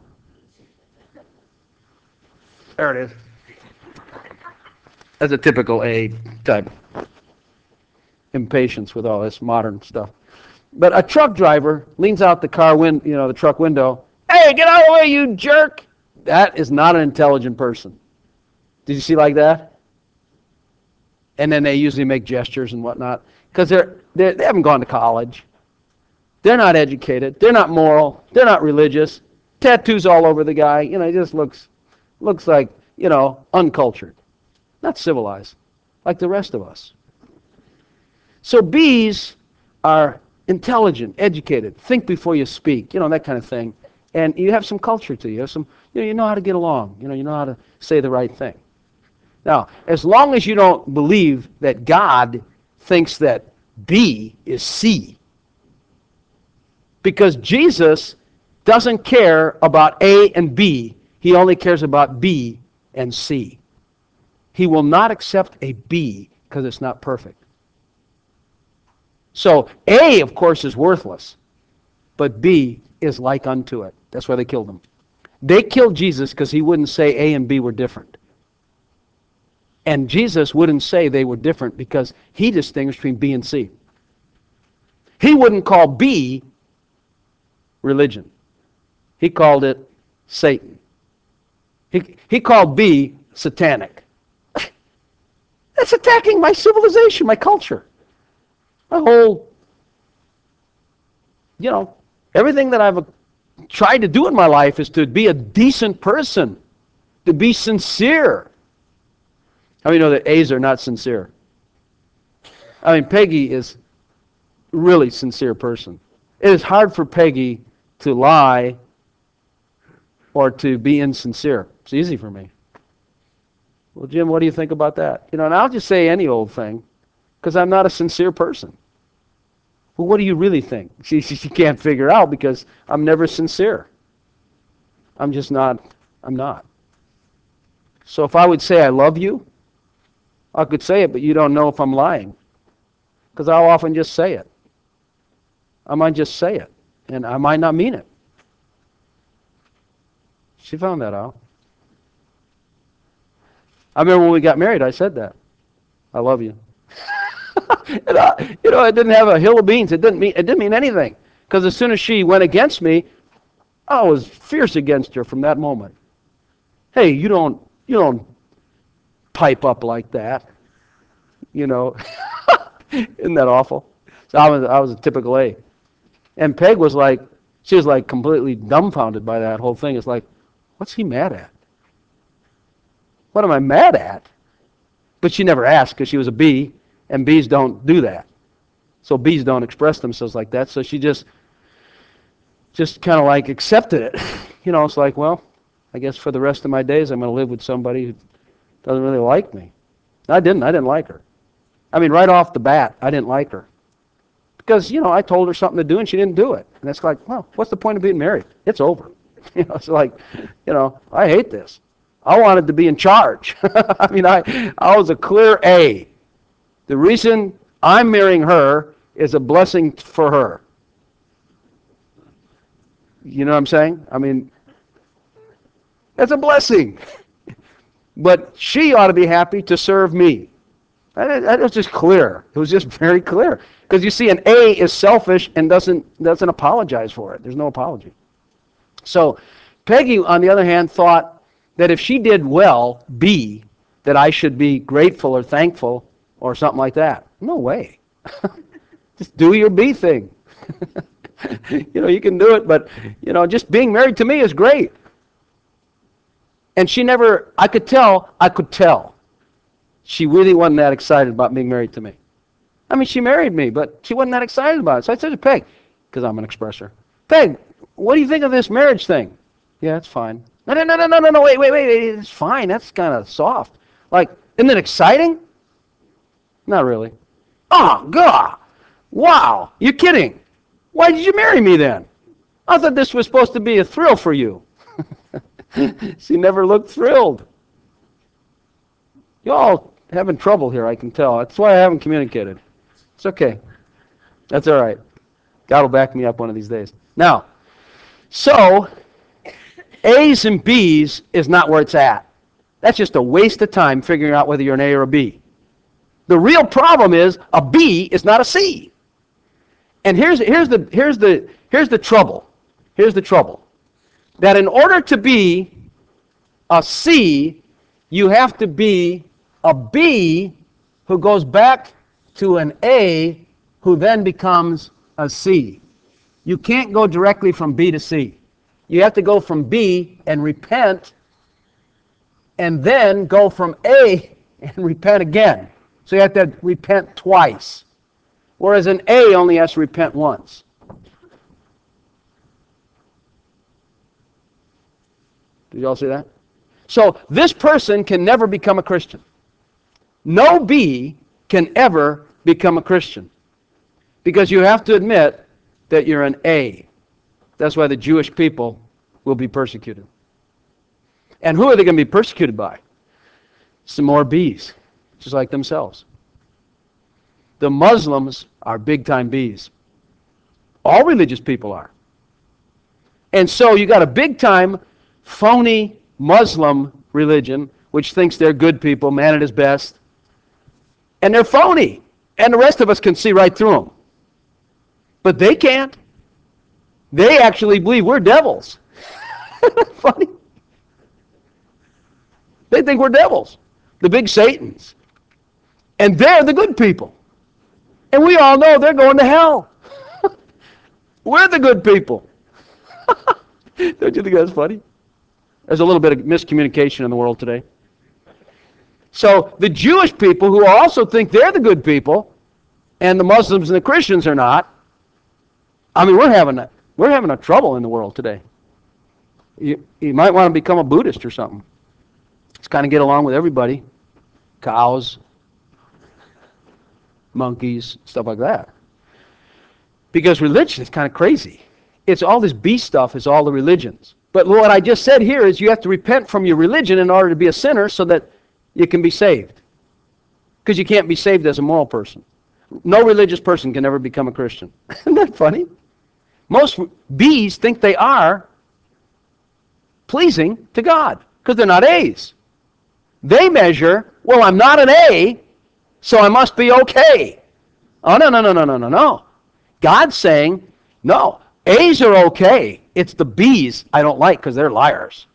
there it is. That's a typical A type impatience with all this modern stuff. But a truck driver leans out the car win, you know, the truck window. Hey, get out of the way, you jerk! That is not an intelligent person. Did you see like that? And then they usually make gestures and whatnot because they're, they're they haven't gone to college. They're not educated. They're not moral. They're not religious. Tattoos all over the guy. You know, he just looks looks like, you know, uncultured, not civilized, like the rest of us. So bees are intelligent, educated, think before you speak, you know, that kind of thing. And you have some culture to you. You have some, you know, you know how to get along. You know, you know how to say the right thing. Now, as long as you don't believe that God thinks that B is C, because Jesus doesn't care about A and B, he only cares about B and C. He will not accept a B because it's not perfect. So A, of course, is worthless, but B is like unto it. That's why they killed him. They killed Jesus because he wouldn't say A and B were different. And Jesus wouldn't say they were different because he distinguished between B and C. He wouldn't call B religion. He called it Satan. He, he called B satanic. That's attacking my civilization, my culture. My whole, you know, everything that I've tried to do in my life is to be a decent person, to be sincere. How many know that A's are not sincere? I mean, Peggy is a really sincere person. It is hard for Peggy to lie or to be insincere. It's easy for me. Well, Jim, what do you think about that? You know, and I'll just say any old thing because I'm not a sincere person. Well, what do you really think? She, she, she can't figure out because I'm never sincere. I'm just not, I'm not. So if I would say I love you, I could say it, but you don't know if I'm lying. Because I'll often just say it. I might just say it, and I might not mean it. She found that out. I remember when we got married, I said that. I love you. and I, you know, it didn't have a hill of beans. It didn't mean, it didn't mean anything. Because as soon as she went against me, I was fierce against her from that moment. Hey, you don't, you don't pipe up like that. You know, isn't that awful? So I was, I was a typical A. And Peg was like, she was like completely dumbfounded by that whole thing. It's like, what's he mad at? What am I mad at? But she never asked because she was a B, and B's don't do that. So B's don't express themselves like that. So she just, just kind of like accepted it. You know, it's like, well, I guess for the rest of my days I'm going to live with somebody who doesn't really like me. I didn't. I didn't like her. I mean, right off the bat, I didn't like her. Because, you know, I told her something to do and she didn't do it. And it's like, well, what's the point of being married? It's over. You know, it's like, you know, I hate this. I wanted to be in charge. I mean, I, I was a clear A. The reason I'm marrying her is a blessing for her. You know what I'm saying? I mean, That's a blessing. But she ought to be happy to serve me. That, that was just clear. It was just very clear. Because you see, an A is selfish and doesn't doesn't apologize for it. There's no apology. So Peggy, on the other hand, thought that if she did well, B, that I should be grateful or thankful or something like that. No way. Just do your B thing. You know, you can do it, but, you know, just being married to me is great. And she never, I could tell, I could tell. She really wasn't that excited about being married to me. I mean, she married me, but she wasn't that excited about it. So I said to Peg, because I'm an expresser, Peg, what do you think of this marriage thing? Yeah, it's fine. No, no, no, no, no, no, no, wait, wait, wait, it's fine. That's kind of soft. Like, isn't it exciting? Not really. Oh, God. Wow. You're kidding. Why did you marry me then? I thought this was supposed to be a thrill for you. She never looked thrilled. Y'all having trouble here, I can tell. That's why I haven't communicated. It's okay. That's all right. God will back me up one of these days. Now, so A's and B's is not where it's at. That's just a waste of time figuring out whether you're an A or a B. The real problem is a B is not a C. And here's here's the here's the here's the trouble. Here's the trouble. That in order to be a C, you have to be a B who goes back to an A who then becomes a C. You can't go directly from B to C. You have to go from B and repent, and then go from A and repent again. So you have to repent twice. Whereas an A only has to repent once. Did you all see that? So this person can never become a Christian. No B can ever become a Christian. Because you have to admit that you're an A. That's why the Jewish people will be persecuted. And who are they going to be persecuted by? Some more B's, just like themselves. The Muslims are big-time B's. All religious people are. And so you got a big-time, phony Muslim religion, which thinks they're good people, man at his best. And they're phony. And the rest of us can see right through them. But they can't. They actually believe we're devils. Funny. They think we're devils. The big Satans. And they're the good people. And we all know they're going to hell. We're the good people. Don't you think that's funny? There's a little bit of miscommunication in the world today. So the Jewish people who also think they're the good people, and the Muslims and the Christians are not, I mean, we're having a, we're having a trouble in the world today. You, you might want to become a Buddhist or something. Just kind of get along with everybody. Cows, monkeys, stuff like that. Because religion is kind of crazy. It's all this B stuff is all the religions. But what I just said here is you have to repent from your religion in order to be a sinner so that you can be saved. Because you can't be saved as a moral person. No religious person can ever become a Christian. Isn't that funny? Most B's think they are pleasing to God because they're not A's. They measure, well, I'm not an A, so I must be okay. Oh, no, no, no, no, no, no, no. God's saying, no, A's are okay. It's the B's I don't like because they're liars.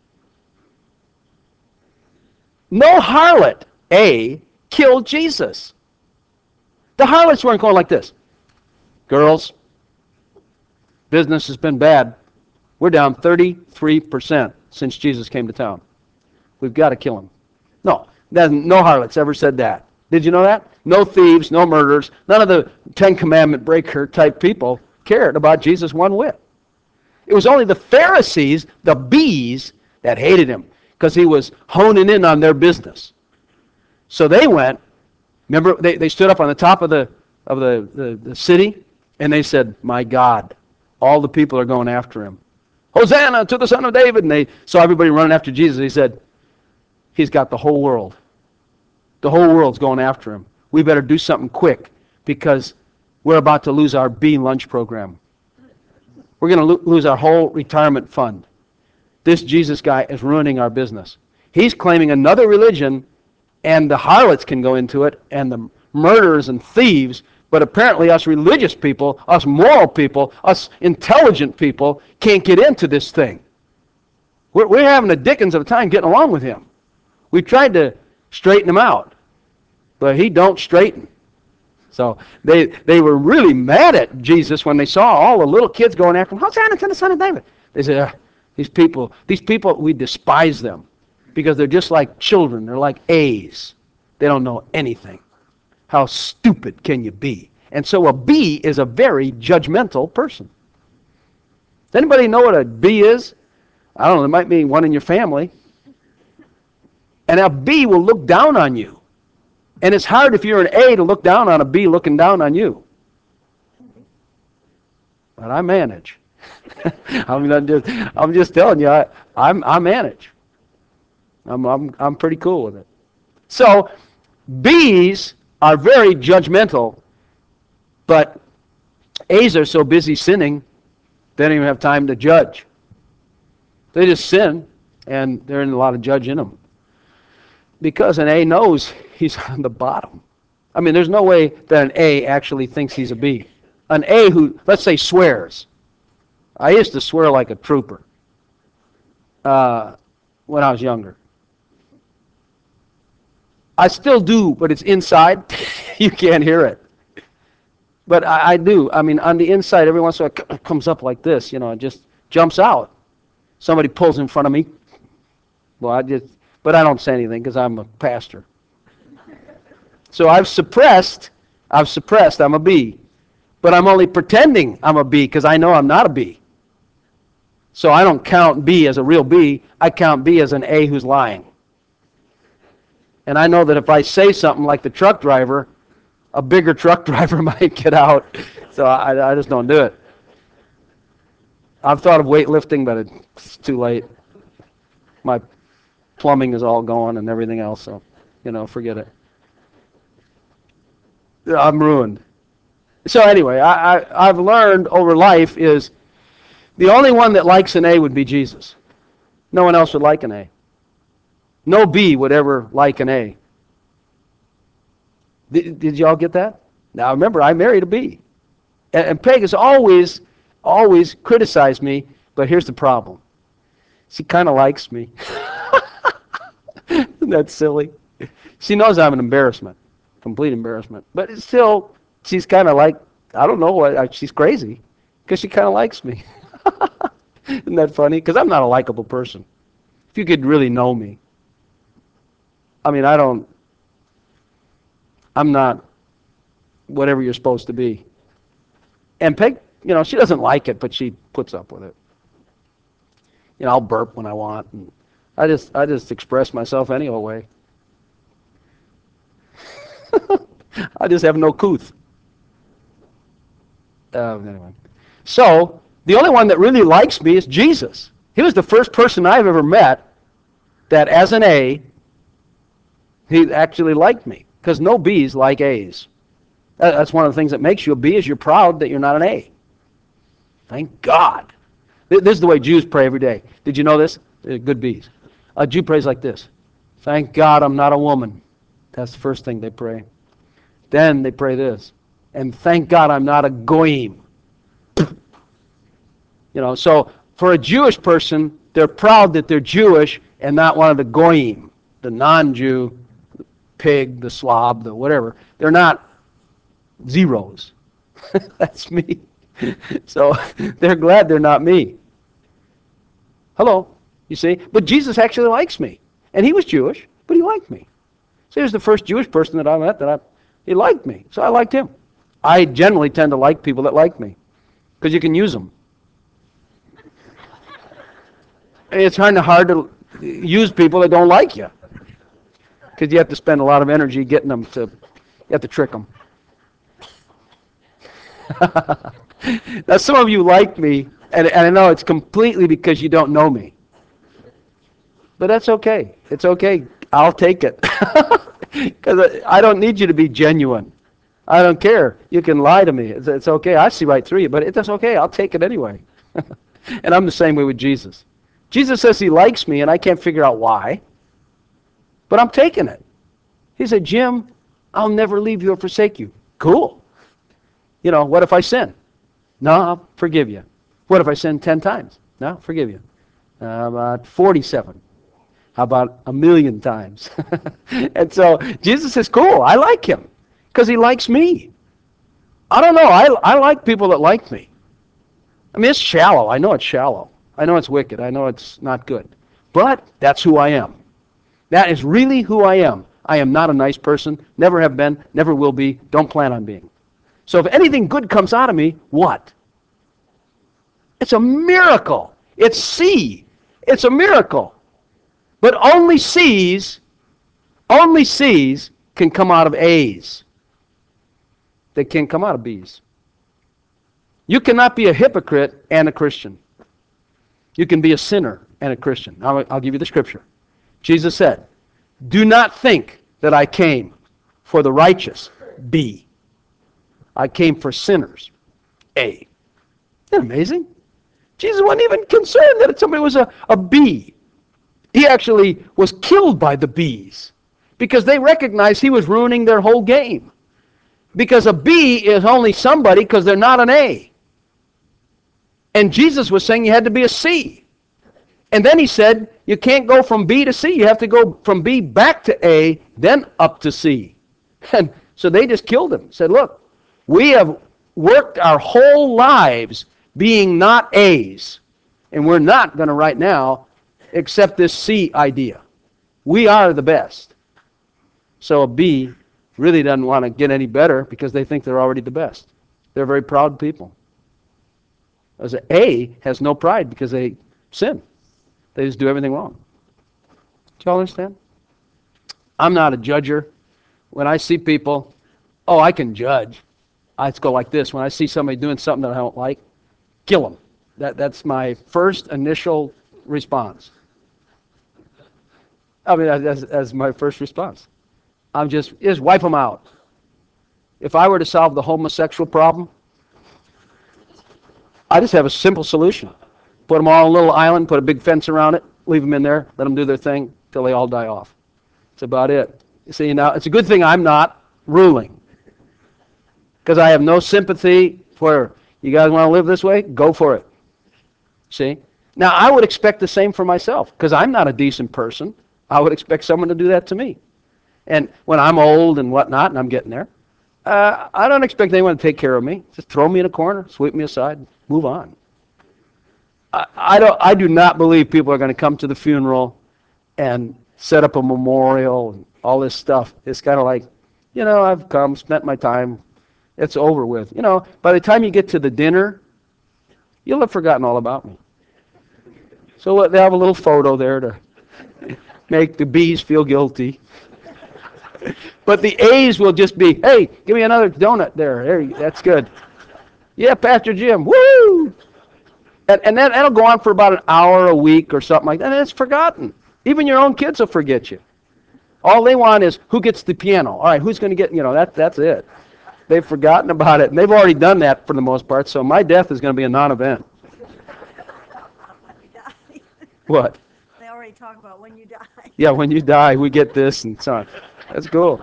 No harlot, A, killed Jesus. The harlots weren't going like this. Girls, business has been bad. We're down thirty-three percent since Jesus came to town. We've got to kill him. No, no harlots ever said that. Did you know that? No thieves, no murderers, none of the Ten Commandment breaker type people cared about Jesus one whit. It was only the Pharisees, the B's, that hated him because he was honing in on their business. So they went, remember, they, they stood up on the top of the of the, the, the city, and they said, my God, all the people are going after him. Hosanna to the Son of David. And they saw everybody running after Jesus. He said, he's got the whole world. The whole world's going after him. We better do something quick because we're about to lose our B lunch program. We're going to lo- lose our whole retirement fund. this Jesus guy is ruining our business. He's claiming another religion, and the harlots can go into it, and the murderers and thieves, but apparently us religious people, us moral people, us intelligent people can't get into this thing. We're, we're having a dickens of a time getting along with him. We tried to straighten him out, but he don't straighten. So they they were really mad at Jesus when they saw all the little kids going after him. Hosanna to the Son of David. They said, uh, these people, these people, we despise them because they're just like children. They're like A's. They don't know anything. How stupid can you be? And so a B is a very judgmental person. Does anybody know what a B is? I don't know, there might be one in your family. And a B will look down on you. And it's hard if you're an A to look down on a B looking down on you. But I manage. I'm not just I'm just telling you, I I'm, I manage. I'm I'm I'm pretty cool with it. So B's are very judgmental, but A's are so busy sinning, they don't even have time to judge. They just sin, and there isn't a lot of judge in them. Because an A knows he's on the bottom. I mean, there's no way that an A actually thinks he's a B. An A who, let's say, swears. I used to swear like a trooper uh, when I was younger. I still do, but it's inside. You can't hear it. But I, I do. I mean, on the inside, every once in a while, it comes up like this. You know, it just jumps out. Somebody pulls in front of me. Well, I just, but I don't say anything because I'm a pastor. So I've suppressed, I've suppressed, I'm a B. But I'm only pretending I'm a B because I know I'm not a B. So I don't count B as a real B. I count B as an A who's lying. And I know that if I say something like the truck driver, a bigger truck driver might get out. So I, I just don't do it. I've thought of weightlifting, but it's too late. My plumbing is all gone and everything else, so, you know, forget it. I'm ruined. So anyway, I, I, I've learned over life is the only one that likes an A would be Jesus. No one else would like an A. No B would ever like an A. Did, did y'all get that? Now remember, I married a B. And, and Peg has always, always criticized me, but here's the problem. She kind of likes me. Isn't that silly? She knows I'm an embarrassment, complete embarrassment. But it's still, she's kind of like, I don't know, what she's crazy because she kind of likes me. Isn't that funny? Because I'm not a likable person. If you could really know me. I mean, I don't, I'm not whatever you're supposed to be. And Peg, you know, she doesn't like it, but she puts up with it. You know, I'll burp when I want. And I just, I just express myself any old way. I just have no couth. Uh, anyway. So, the only one that really likes me is Jesus. He was the first person I've ever met that as an A, he actually liked me. Because no B's like A's. That's one of the things that makes you a B is you're proud that you're not an A. Thank God. This is the way Jews pray every day. Did you know this? They're good B's. A Jew prays like this. Thank God I'm not a woman. That's the first thing they pray. Then they pray this. And thank God I'm not a goyim. You know, so for a Jewish person, they're proud that they're Jewish and not one of the goyim, the non-Jew, the pig, the slob, the whatever. They're not zeros. That's me. So they're glad they're not me. Hello, you see? But Jesus actually likes me. And he was Jewish, but he liked me. So he was the first Jewish person that I met that I, he liked me. So I liked him. I generally tend to like people that like me because you can use them. It's kind of hard to use people that don't like you because you have to spend a lot of energy getting them to, you have to trick them. Now, some of you like me, and, and I know it's completely because you don't know me. But that's okay. It's okay. I'll take it. Because I don't need you to be genuine. I don't care. You can lie to me. It's, it's okay. I see right through you, but it's okay. I'll take it anyway. And I'm the same way with Jesus. Jesus says he likes me, and I can't figure out why, but I'm taking it. He said, Jim, I'll never leave you or forsake you. Cool. You know, what if I sin? No, I'll forgive you. What if I sin ten times? No, forgive you. Uh, about forty-seven. How about a million times? And so Jesus says, cool, I like him because he likes me. I don't know, I, I like people that like me. I mean, it's shallow. I know it's shallow. I know it's wicked. I know it's not good. But that's who I am. That is really who I am. I am not a nice person, never have been, never will be, don't plan on being. So if anything good comes out of me, what? It's a miracle. It's C. It's a miracle. But only C's, only C's can come out of A's. They can't come out of B's. You cannot be a hypocrite and a Christian. You can be a sinner and a Christian. I'll, I'll give you the scripture. Jesus said, do not think that I came for the righteous, B. I came for sinners, A. Isn't that amazing? Jesus wasn't even concerned that somebody was a, a B. He actually was killed by the B's because they recognized he was ruining their whole game. Because a B is only somebody because they're not an A. And Jesus was saying you had to be a C. And then he said, you can't go from B to C. You have to go from B back to A, then up to C. And so they just killed him. Said, look, we have worked our whole lives being not A's. And we're not going to right now accept this C idea. We are the best. So a B really doesn't want to get any better because they think they're already the best. They're very proud people. As an A has no pride because they sin. They just do everything wrong. Do y'all understand? I'm not a judger. When I see people, oh, I can judge. I just go like this. When I see somebody doing something that I don't like, kill them. That, that's my first initial response. I mean, that's, that's my first response. I'm just, just wipe them out. If I were to solve the homosexual problem, I just have a simple solution. Put them all on a little island, put a big fence around it, leave them in there, let them do their thing till they all die off. That's about it. You see, now, it's a good thing I'm not ruling. Because I have no sympathy for, you guys want to live this way? Go for it. See? Now, I would expect the same for myself, because I'm not a decent person. I would expect someone to do that to me. And when I'm old and whatnot, and I'm getting there, uh, I don't expect anyone to take care of me. Just throw me in a corner, sweep me aside, move on. I, I don't. I do not believe people are going to come to the funeral and set up a memorial and all this stuff. It's kind of like, you know, I've come, spent my time, it's over with. You know, by the time you get to the dinner, you'll have forgotten all about me. So they have a little photo there to make the B's feel guilty. But the A's will just be, hey, give me another donut there. There, that's good. Yeah, Pastor Jim, woo! And, and that, that'll go on for about an hour a week or something like that, and it's forgotten. Even your own kids will forget you. All they want is, who gets the piano? All right, who's going to get, you know, that, that's it. They've forgotten about it, and they've already done that for the most part, so my death is going to be a non-event. What? They already talk about when you die. Yeah, when you die, we get this and so on. That's cool.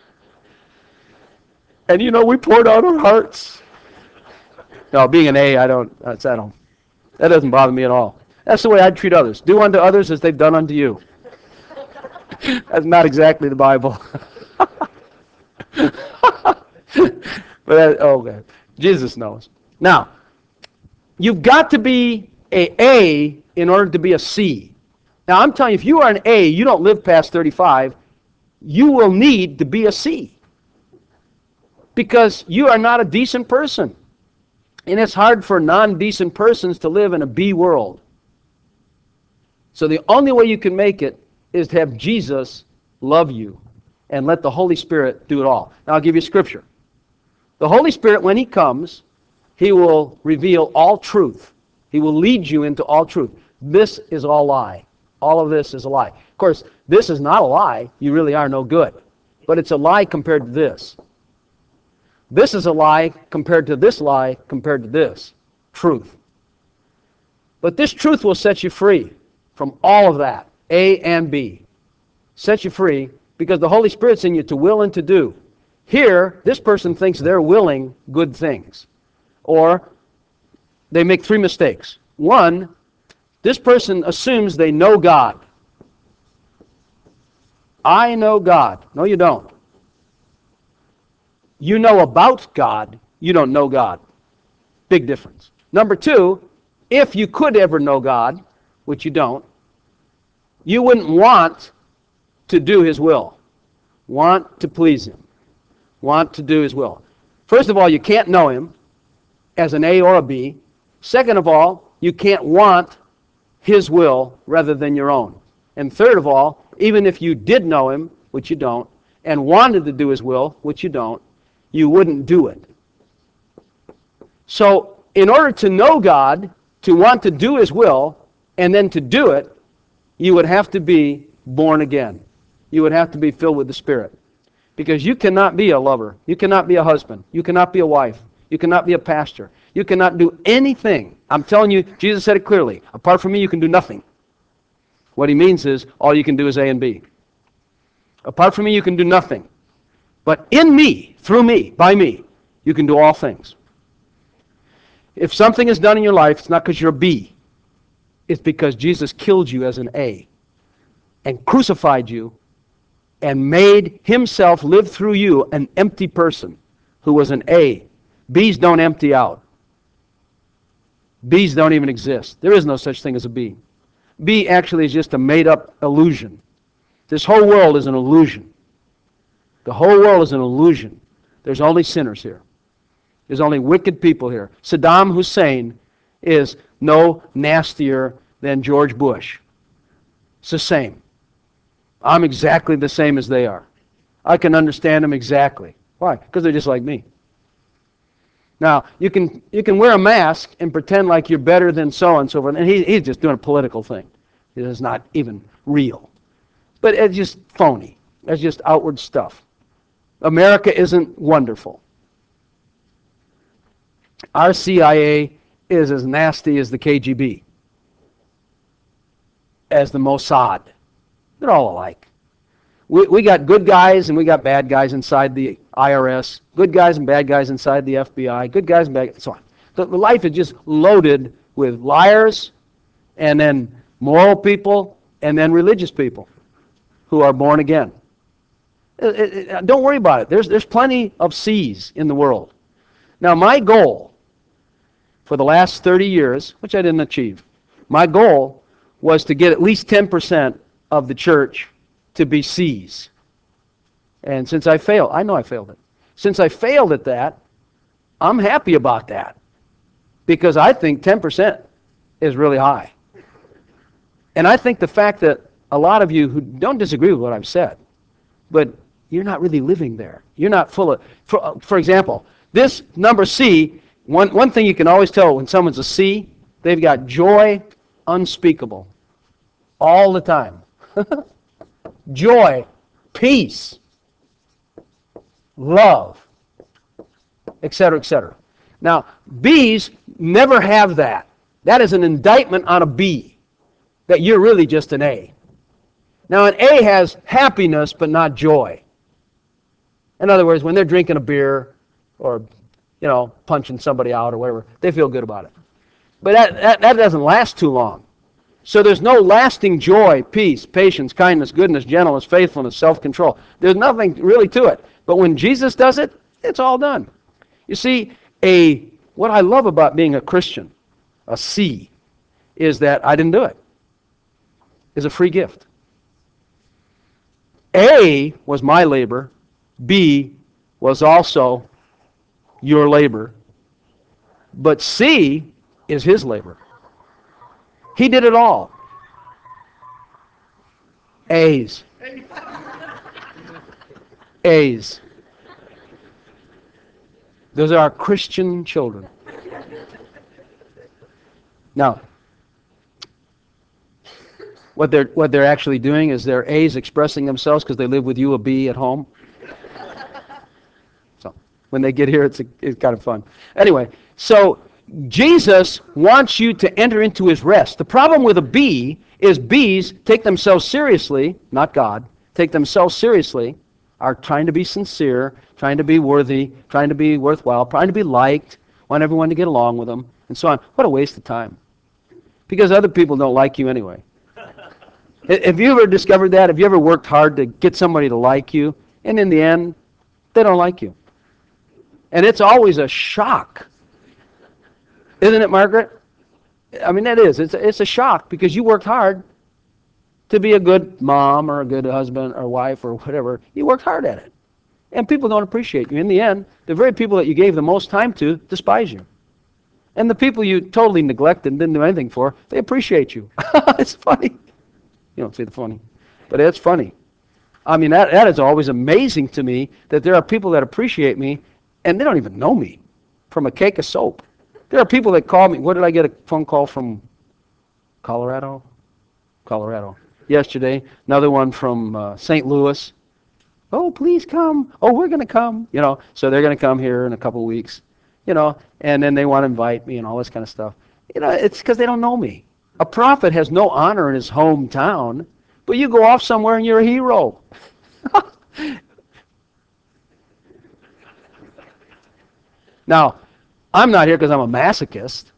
And you know, we poured out our hearts. No, being an A, I don't, that's, I don't, that doesn't bother me at all. That's the way I treat others. Do unto others as they've done unto you. That's not exactly the Bible. But that, oh, okay. Jesus knows. Now, you've got to be a A in order to be a C. Now, I'm telling you, if you are an A, you don't live past thirty-five, you will need to be a C. Because you are not a decent person. And it's hard for non-decent persons to live in a B world. So the only way you can make it is to have Jesus love you and let the Holy Spirit do it all. Now, I'll give you scripture. The Holy Spirit, when He comes, He will reveal all truth. He will lead you into all truth. This is all lie. All of this is a lie. Of course, this is not a lie. You really are no good. But it's a lie compared to this. This is a lie compared to this lie compared to this. Truth. But this truth will set you free. from all of that, A and B. Sets you free because the Holy Spirit's in you to will and to do. Here, this person thinks they're willing good things. Or they make three mistakes. One, this person assumes they know God. I know God. No, you don't. You know about God. You don't know God. Big difference. Number two, if you could ever know God, which you don't, you wouldn't want to do His will. Want to please Him. Want to do His will. First of all, you can't know Him as an A or a B. Second of all, you can't want His will rather than your own. And third of all, even if you did know Him, which you don't, and wanted to do His will, which you don't, you wouldn't do it. So, in order to know God, to want to do His will, and then to do it, you would have to be born again. You would have to be filled with the Spirit. Because you cannot be a lover. You cannot be a husband. You cannot be a wife. You cannot be a pastor. You cannot do anything. I'm telling you, Jesus said it clearly. Apart from me, you can do nothing. What He means is, all you can do is A and B. Apart from me, you can do nothing. But in me, through me, by me, you can do all things. If something is done in your life, it's not because you're a B. It's because Jesus killed you as an A and crucified you and made Himself live through you an empty person who was an A. B's don't empty out. B's don't even exist. There is no such thing as a B. B actually is just a made-up illusion. This whole world is an illusion. The whole world is an illusion. There's only sinners here. There's only wicked people here. Saddam Hussein is no nastier than George Bush. It's the same. I'm exactly the same as they are. I can understand them exactly. Why? Because they're just like me. Now, you can you can wear a mask and pretend like you're better than so-and-so, and he, he's just doing a political thing. It's not even real. But it's just phony. It's just outward stuff. America isn't wonderful. Our C I A is as nasty as the K G B, as the Mossad. They're all alike. We, we got good guys and we got bad guys inside the I R S, good guys and bad guys inside the F B I, good guys and bad guys, and so on. The, the life is just loaded with liars and then moral people and then religious people who are born again. It, it, it, don't worry about it. There's, there's plenty of C's in the world. Now, my goal for the last thirty years, which I didn't achieve, my goal was to get at least ten percent of the church to be C's. And since I failed, I know I failed it. Since I failed at that, I'm happy about that. Because I think ten percent is really high. And I think the fact that a lot of you who don't disagree with what I've said, but you're not really living there. You're not full of, for, for example, this number C, one, one thing you can always tell when someone's a C, they've got joy unspeakable all the time. Joy, peace, love, et cetera, et cetera. Now, B's never have that. That is an indictment on a B, that you're really just an A. Now, an A has happiness but not joy. In other words, when they're drinking a beer or, you know, punching somebody out or whatever, they feel good about it. But that, that, that doesn't last too long. So there's no lasting joy, peace, patience, kindness, goodness, gentleness, faithfulness, self-control. There's nothing really to it. But when Jesus does it, it's all done. You see, a what I love about being a Christian, a C, is that I didn't do it. It's a free gift. A was my labor. B was also your labor. But C is His labor. He did it all. A's. A's. Those are our Christian children. Now, what they're what they're actually doing is their A's expressing themselves because they live with you, a B, at home. So when they get here, it's a, it's kind of fun. Anyway, so Jesus wants you to enter into His rest. The problem with a B is B's take themselves seriously, not God, take themselves seriously, are trying to be sincere, trying to be worthy, trying to be worthwhile, trying to be liked, want everyone to get along with them, and so on. What a waste of time. Because other people don't like you anyway. Have you ever discovered that? Have you ever worked hard to get somebody to like you, and in the end, they don't like you? And it's always a shock. Isn't it, Margaret? I mean, that is. It's a, it's a shock because you worked hard to be a good mom or a good husband or wife or whatever. You worked hard at it. And people don't appreciate you. In the end, the very people that you gave the most time to despise you. And the people you totally neglected and didn't do anything for, they appreciate you. It's funny. You don't see the funny. But it's funny. I mean, that, that is always amazing to me that there are people that appreciate me and they don't even know me from a cake of soap. There are people that call me. What did I get a phone call from Colorado? Colorado. Yesterday. Another one from uh, Saint Louis. Oh, please come. Oh, we're going to come. You know, so they're going to come here in a couple of weeks. You know, and then they want to invite me and all this kind of stuff. You know, it's because they don't know me. A prophet has no honor in his hometown, but you go off somewhere and you're a hero. Now, I'm not here because I'm a masochist.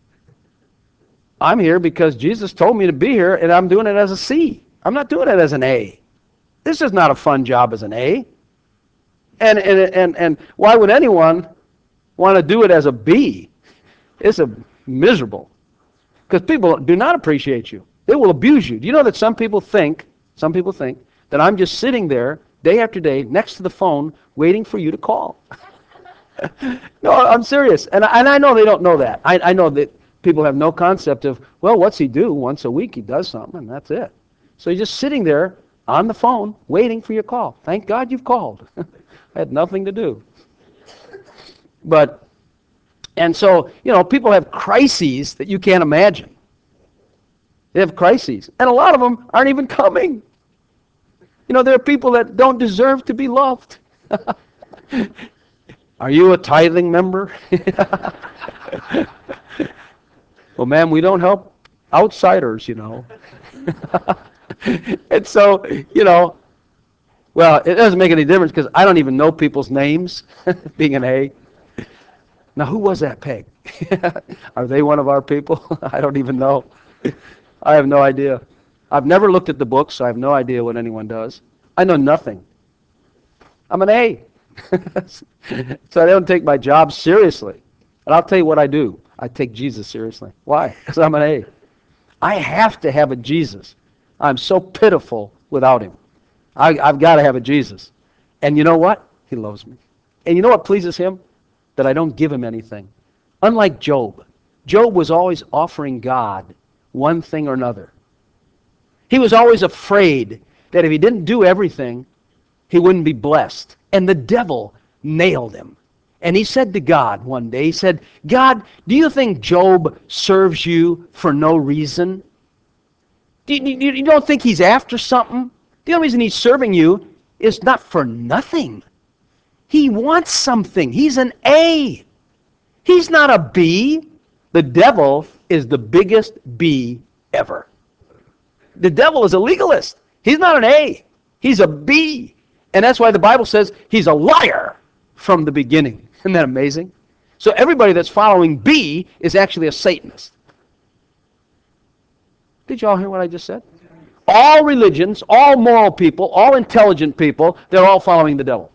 I'm here because Jesus told me to be here, and I'm doing it as a C. I'm not doing it as an A. This is not a fun job as an A. And and and, and why would anyone want to do it as a B? It's a miserable. Because people do not appreciate you. They will abuse you. Do you know that some people think, some people think, that I'm just sitting there day after day next to the phone waiting for you to call? No, I'm serious. And I, and I know they don't know that. I, I know that people have no concept of, well, what's he do? Once a week he does something, and that's it. So he's just sitting there on the phone waiting for your call. Thank God you've called. I had nothing to do. But, and so, you know, people have crises that you can't imagine. They have crises. And a lot of them aren't even coming. You know, there are people that don't deserve to be loved. Are you a tithing member? Well, ma'am, we don't help outsiders, you know. And so, you know, well, it doesn't make any difference because I don't even know people's names, being an A. Now, who was that, Peg? Are they one of our people? I don't even know. I have no idea. I've never looked at the books, so I have no idea what anyone does. I know nothing. I'm an A. So I don't take my job seriously. And I'll tell you what I do. I take Jesus seriously. Why? Because I'm an A. I have to have a Jesus. I'm so pitiful without him. I, I've got to have a Jesus. And you know what? He loves me. And you know what pleases him? That I don't give him anything. Unlike Job. Job was always offering God one thing or another. He was always afraid that if he didn't do everything, he wouldn't be blessed. And the devil nailed him. And he said to God one day, he said, God, do you think Job serves you for no reason? Do you, you, you don't think he's after something? The only reason he's serving you is not for nothing. He wants something. He's an A. He's not a B. The devil is the biggest B ever. The devil is a legalist. He's not an A. He's a B. And that's why the Bible says he's a liar from the beginning. Isn't that amazing? So everybody that's following B is actually a Satanist. Did you all hear what I just said? All religions, all moral people, all intelligent people, they're all following the devil.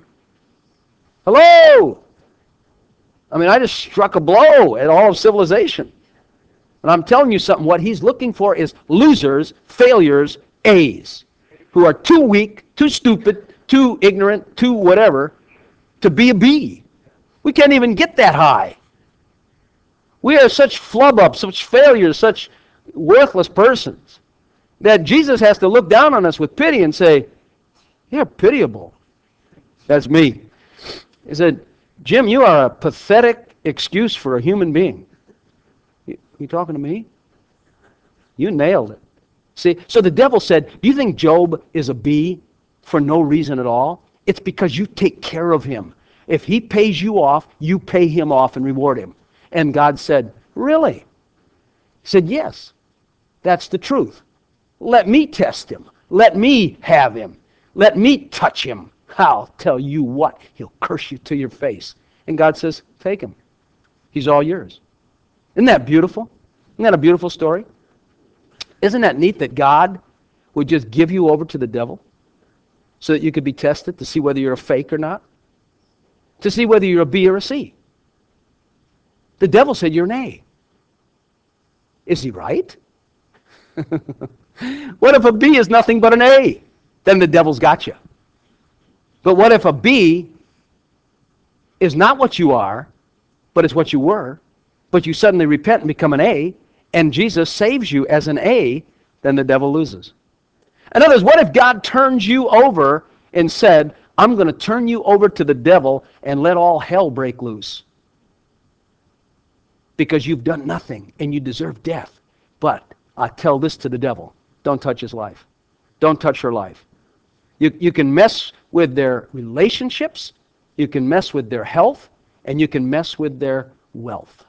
Hello! I mean, I just struck a blow at all of civilization. And I'm telling you something, what he's looking for is losers, failures, A's, who are too weak, too stupid, too ignorant, too whatever, to be a B. We can't even get that high. We are such flub-ups, such failures, such worthless persons, that Jesus has to look down on us with pity and say, you're pitiable. That's me. He said, Jim, you are a pathetic excuse for a human being. You, you talking to me? You nailed it. See, so the devil said, do you think Job is a B for no reason at all? It's because you take care of him. If he pays you off, you pay him off and reward him. And God said, really? He said, yes. That's the truth. Let me test him. Let me have him. Let me touch him. I'll tell you what, he'll curse you to your face. And God says, take him. He's all yours. Isn't that beautiful? Isn't that a beautiful story? Isn't that neat that God would just give you over to the devil so that you could be tested to see whether you're a fake or not? To see whether you're a B or a C. The devil said you're an A. Is he right? What if a B is nothing but an A? Then the devil's got you. But what if a B is not what you are, but it's what you were, but you suddenly repent and become an A, and Jesus saves you as an A, then the devil loses. In other words, what if God turns you over and said, I'm going to turn you over to the devil and let all hell break loose? Because you've done nothing and you deserve death. But I tell this to the devil, don't touch his life. Don't touch her life. You, you can mess with their relationships, you can mess with their health, and you can mess with their wealth.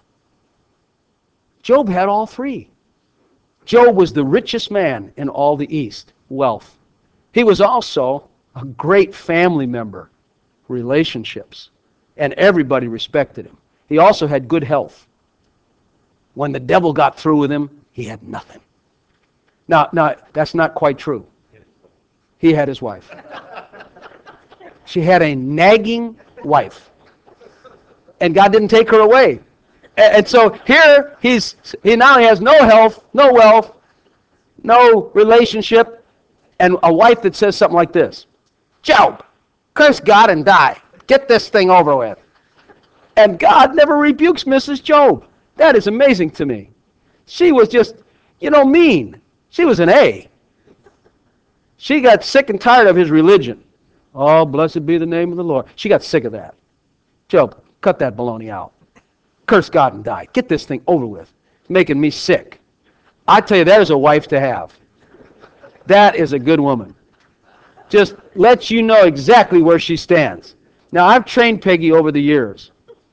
Job had all three. Job was the richest man in all the East, wealth. He was also a great family member, relationships, and everybody respected him. He also had good health. When the devil got through with him, he had nothing. Now, now that's not quite true. He had his wife. She had a nagging wife. And God didn't take her away. And so here, he's he now he has no health, no wealth, no relationship, and a wife that says something like this, Job, curse God and die. Get this thing over with. And God never rebukes Missus Job. That is amazing to me. She was just, you know, mean. She was an A. She got sick and tired of his religion. Oh, blessed be the name of the Lord. She got sick of that. Job, cut that baloney out. Curse God and die. Get this thing over with. It's making me sick. I tell you, that is a wife to have. That is a good woman. Just lets you know exactly where she stands. Now, I've trained Peggy over the years.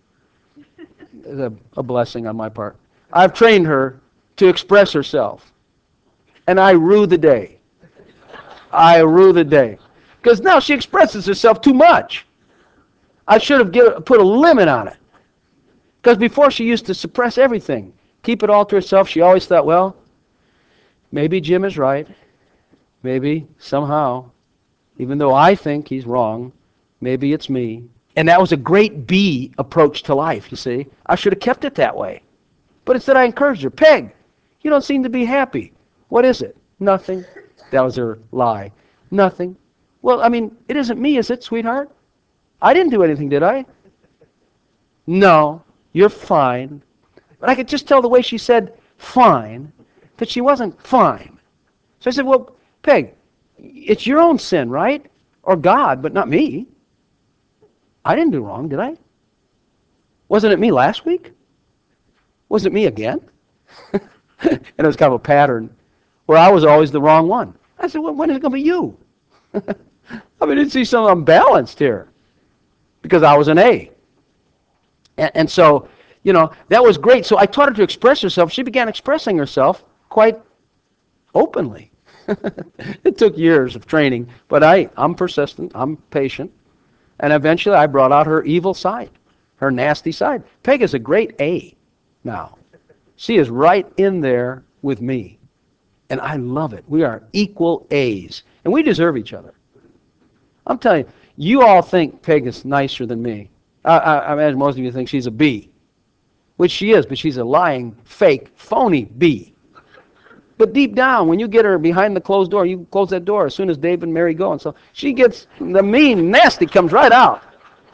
It's a, a blessing on my part. I've trained her to express herself. And I rue the day. I rue the day. Because now she expresses herself too much. I should have give, put a limit on it. Because before she used to suppress everything. Keep it all to herself. She always thought, well, maybe Jim is right. Maybe somehow, even though I think he's wrong, maybe it's me. And that was a great B approach to life, you see. I should have kept it that way. But instead I encouraged her, Peg, you don't seem to be happy. What is it? Nothing. That was her lie. Nothing. Well, I mean, it isn't me, is it, sweetheart? I didn't do anything, did I? No, you're fine. But I could just tell the way she said fine that she wasn't fine. So I said, well, Peg, it's your own sin, right? Or God, but not me. I didn't do wrong, did I? Wasn't it me last week? Was it me again? And it was kind of a pattern where I was always the wrong one. I said, well, when is it going to be you? I mean, I didn't see some unbalanced here because I was an A. And, and so, you know, that was great. So I taught her to express herself. She began expressing herself quite openly. It took years of training, but I, I'm persistent. I'm patient. And eventually I brought out her evil side, her nasty side. Peg is a great A now. She is right in there with me. And I love it. We are equal A's. And we deserve each other. I'm telling you, you all think Peg is nicer than me. I, I, I imagine most of you think she's a B. Which she is, but she's a lying, fake, phony B. But deep down, when you get her behind the closed door, you close that door as soon as Dave and Mary go. And so she gets, the mean, nasty comes right out.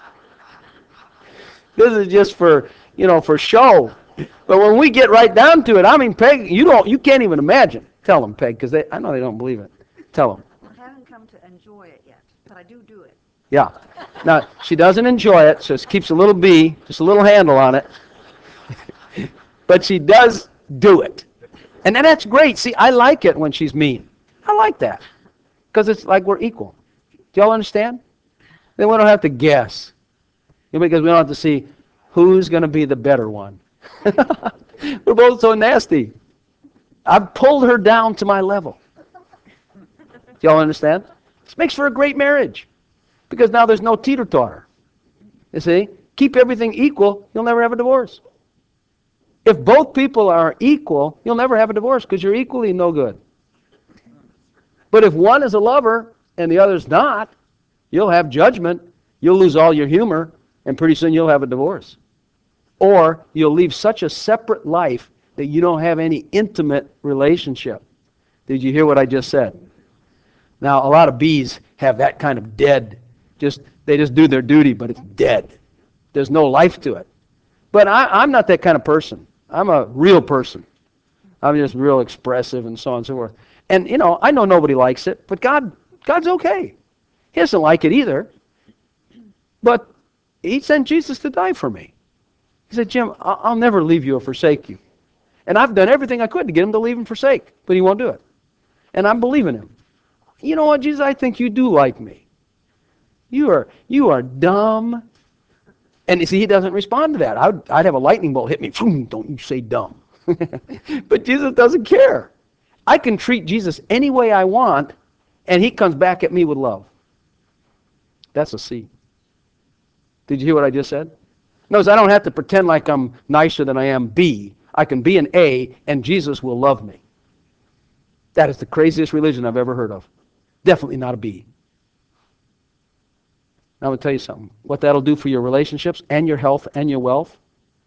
This is just for, you know, for show. But when we get right down to it, I mean, Peg, you don't, you can't even imagine. Tell them, Peg, because I know they don't believe it. Tell them. I haven't come to enjoy it yet, but I do do it. Yeah. Now, she doesn't enjoy it, so she keeps a little B, just a little handle on it. But she does do it. And then that's great. See, I like it when she's mean. I like that. Because it's like we're equal. Do y'all understand? Then we don't have to guess. Because we don't have to see who's going to be the better one. We're both so nasty. I've pulled her down to my level. Do y'all understand? This makes for a great marriage because now there's no teeter-totter. You see? Keep everything equal, you'll never have a divorce. If both people are equal, you'll never have a divorce because you're equally no good. But if one is a lover and the other's not, you'll have judgment, you'll lose all your humor, and pretty soon you'll have a divorce. Or you'll leave such a separate life that you don't have any intimate relationship. Did you hear what I just said? Now, a lot of bees have that kind of dead, just they just do their duty, but it's dead. There's no life to it. But I, I'm not that kind of person. I'm a real person. I'm just real expressive and so on and so forth. And, you know, I know nobody likes it, but God, God's okay. He doesn't like it either. But he sent Jesus to die for me. He said, Jim, I'll never leave you or forsake you. And I've done everything I could to get him to leave and forsake, but he won't do it. And I'm believing him. You know what, Jesus, I think you do like me. You are you are dumb. And you see, he doesn't respond to that. I'd, I'd have a lightning bolt hit me. Don't you say dumb. But Jesus doesn't care. I can treat Jesus any way I want, and he comes back at me with love. That's a C. Did you hear what I just said? Notice I don't have to pretend like I'm nicer than I am B. I can be an A, and Jesus will love me. That is the craziest religion I've ever heard of. Definitely not a B. Now I'm going to tell you something. What that'll do for your relationships and your health and your wealth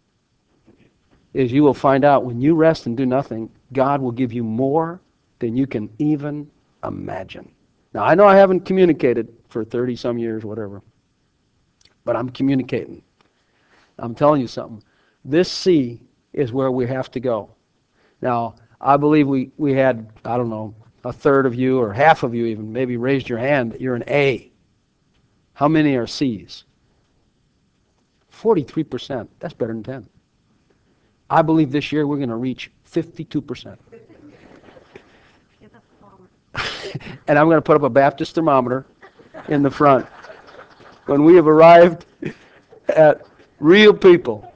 is you will find out when you rest and do nothing, God will give you more than you can even imagine. Now, I know I haven't communicated for thirty-some years, whatever, but I'm communicating. I'm telling you something. This C is where we have to go. Now, I believe we, we had, I don't know, a third of you or half of you even maybe raised your hand that you're an A. How many are C's? forty-three percent. That's better than ten. I believe this year we're going to reach fifty-two percent. And I'm going to put up a Baptist thermometer in the front. When we have arrived at real people.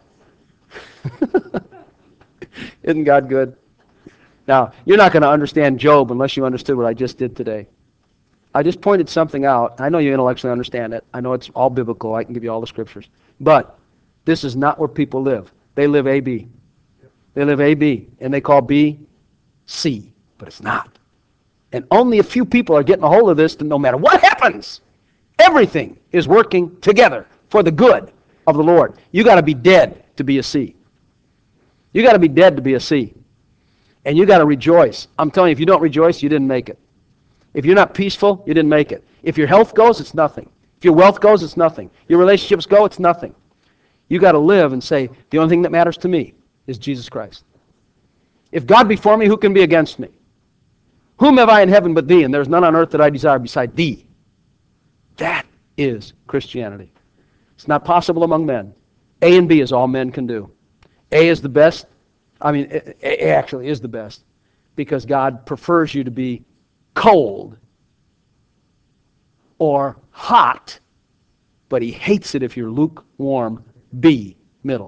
Isn't God good? Now, you're not going to understand Job unless you understood what I just did today. I just pointed something out. I know you intellectually understand it. I know it's all biblical. I can give you all the scriptures. But this is not where people live. They live A B. They live A B, and they call B C, but it's not. And only a few people are getting a hold of this, that no matter what happens, everything is working together for the good of the Lord. You got to be dead to be a C. You got to be dead to be a C. And you got to rejoice. I'm telling you, if you don't rejoice, you didn't make it. If you're not peaceful, you didn't make it. If your health goes, it's nothing. If your wealth goes, it's nothing. Your relationships go, it's nothing. You got to live and say, the only thing that matters to me is Jesus Christ. If God be for me, who can be against me? Whom have I in heaven but thee? And there's none on earth that I desire beside thee. That is Christianity. It's not possible among men. A and B is all men can do. A is the best. I mean, A actually is the best because God prefers you to be cold or hot, but he hates it if you're lukewarm. B, middle.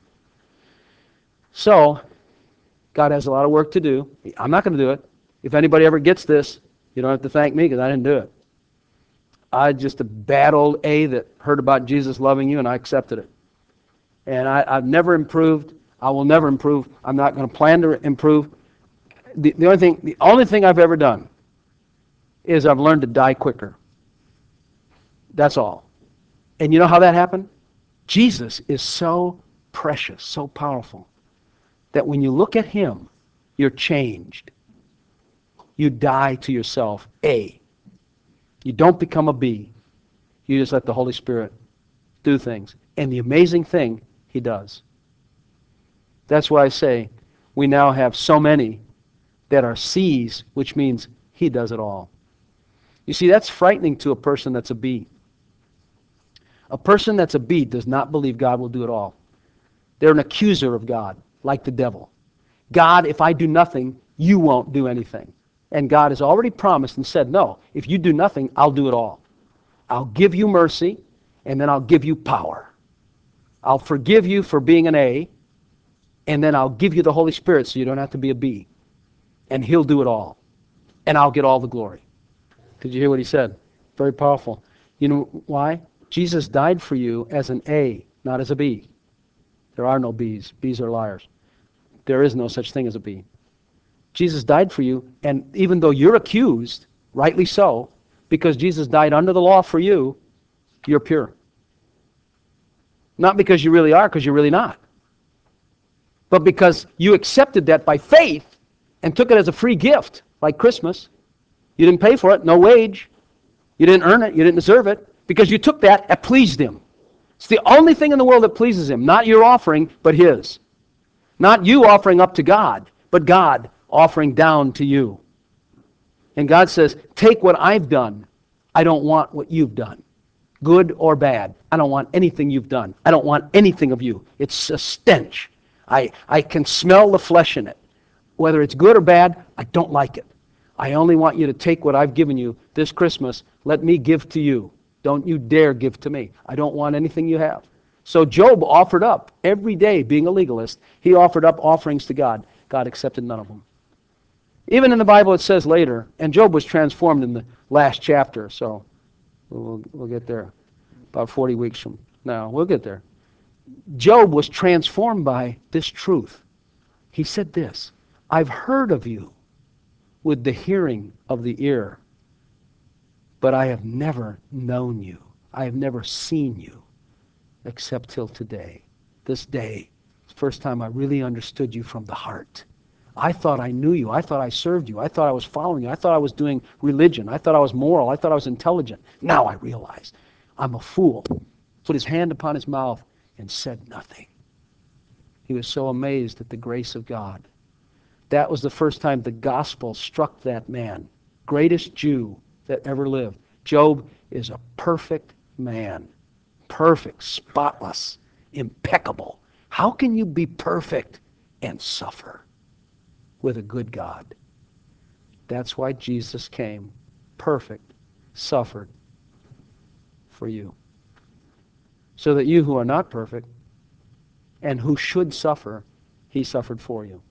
So, God has a lot of work to do. I'm not going to do it. If anybody ever gets this, you don't have to thank me because I didn't do it. I just a bad old A that heard about Jesus loving you and I accepted it. And I, I've never improved. I will never improve. I'm not going to plan to improve. The, the only thing, the only thing I've ever done is I've learned to die quicker. That's all. And you know how that happened? Jesus is so precious, so powerful, that when you look at him, you're changed. You die to yourself, A. You don't become a B. You just let the Holy Spirit do things. And the amazing thing, he does. That's why I say we now have so many that are C's, which means he does it all. You see, that's frightening to a person that's a B. A person that's a B does not believe God will do it all. They're an accuser of God, like the devil. God, if I do nothing, you won't do anything. And God has already promised and said, no, if you do nothing, I'll do it all. I'll give you mercy, and then I'll give you power. I'll forgive you for being an A, and then I'll give you the Holy Spirit so you don't have to be a B. and he'll do it all. And I'll get all the glory. Did you hear what he said? Very powerful. You know why? Jesus died for you as an A, not as a B. There are no B's. B's are liars. There is no such thing as a B. Jesus died for you, and even though you're accused, rightly so, because Jesus died under the law for you, you're pure. Not because you really are, because you're really not. But because you accepted that by faith and took it as a free gift, like Christmas. You didn't pay for it, no wage. You didn't earn it, you didn't deserve it, because you took that and pleased him. It's the only thing in the world that pleases him, not your offering, but his. Not you offering up to God, but God offering down to you. And God says, take what I've done. I don't want what you've done. Good or bad. I don't want anything you've done. I don't want anything of you. It's a stench. I, I can smell the flesh in it. Whether it's good or bad, I don't like it. I only want you to take what I've given you this Christmas. Let me give to you. Don't you dare give to me. I don't want anything you have. So Job offered up every day, being a legalist, he offered up offerings to God. God accepted none of them. Even in the Bible it says later, and Job was transformed in the last chapter, so we'll, we'll get there about forty weeks from now. We'll get there. Job was transformed by this truth. He said this, I've heard of you with the hearing of the ear, but I have never known you. I have never seen you except till today. This day, it's the first time I really understood you from the heart. I thought I knew you. I thought I served you. I thought I was following you. I thought I was doing religion. I thought I was moral. I thought I was intelligent. Now I realize I'm a fool. Put his hand upon his mouth and said nothing. He was so amazed at the grace of God. That was the first time the gospel struck that man. Greatest Jew that ever lived. Job is a perfect man. Perfect, spotless, impeccable. How can you be perfect and suffer with a good God? That's why Jesus came. Perfect, suffered for you. So that you who are not perfect and who should suffer, he suffered for you.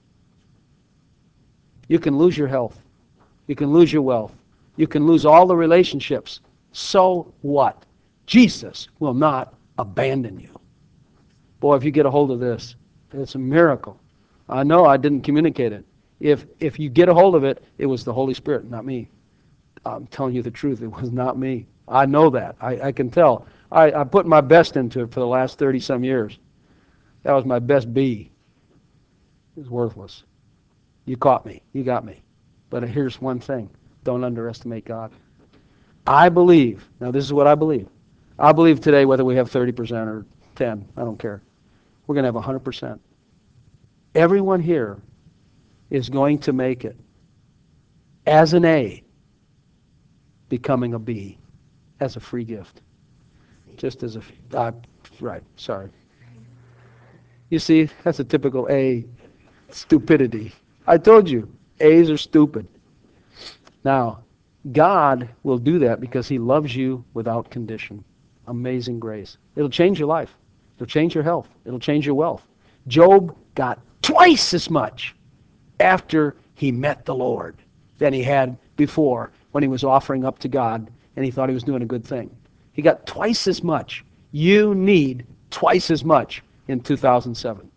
You can lose your health. You can lose your wealth. You can lose all the relationships. So what? Jesus will not abandon you. Boy, if you get a hold of this, it's a miracle. I know I didn't communicate it. If if you get a hold of it, it was the Holy Spirit, not me. I'm telling you the truth. It was not me. I know that. I, I can tell. I, I put my best into it for the last thirty-some years. That was my best B. It was worthless. You caught me. You got me. But here's one thing. Don't underestimate God. I believe, now this is what I believe. I believe today whether we have thirty percent or ten, I don't care. We're going to have one hundred percent. Everyone here is going to make it as an A, becoming a B, as a free gift. Just as a, uh, right, sorry. You see, that's a typical A stupidity. I told you, A's are stupid. Now, God will do that because he loves you without condition. Amazing grace. It'll change your life. It'll change your health. It'll change your wealth. Job got twice as much after he met the Lord than he had before when he was offering up to God and he thought he was doing a good thing. He got twice as much. You need twice as much in two thousand seven.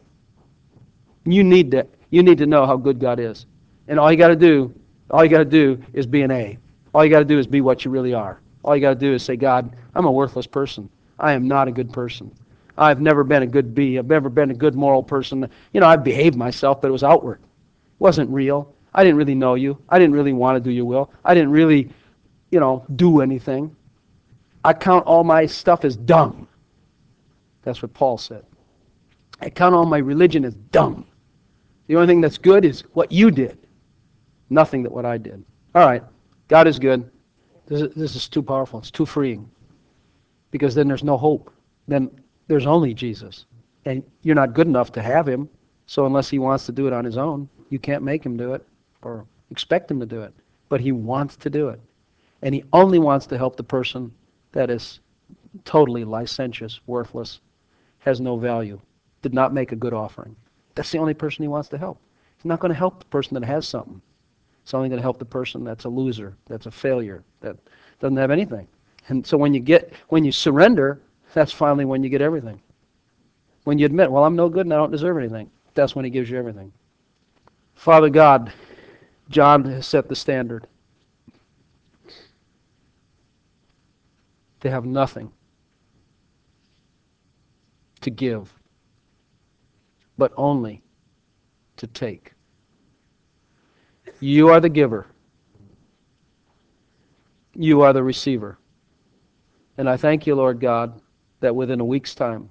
You need that. You need to know how good God is. And all you got to do, all you got to do is be an A. All you got to do is be what you really are. All you got to do is say, God, I'm a worthless person. I am not a good person. I've never been a good B. I've never been a good moral person. You know, I've behaved myself, but it was outward. It wasn't real. I didn't really know you. I didn't really want to do your will. I didn't really, you know, do anything. I count all my stuff as dung. That's what Paul said. I count all my religion as dung. The only thing that's good is what you did. Nothing that what I did. All right. God is good. This is, this is too powerful. It's too freeing. Because then there's no hope. Then there's only Jesus. And you're not good enough to have him. So unless he wants to do it on his own, you can't make him do it or expect him to do it. But he wants to do it. And he only wants to help the person that is totally licentious, worthless, has no value, did not make a good offering. That's the only person he wants to help. It's not going to help the person that has something. It's only going to help the person that's a loser, that's a failure, that doesn't have anything. And so when you get, when you surrender, that's finally when you get everything. When you admit, well, I'm no good and I don't deserve anything, that's when he gives you everything. Father God, John has set the standard. They have nothing to give, but only to take. You are the giver. You are the receiver. And I thank you, Lord God, that within a week's time,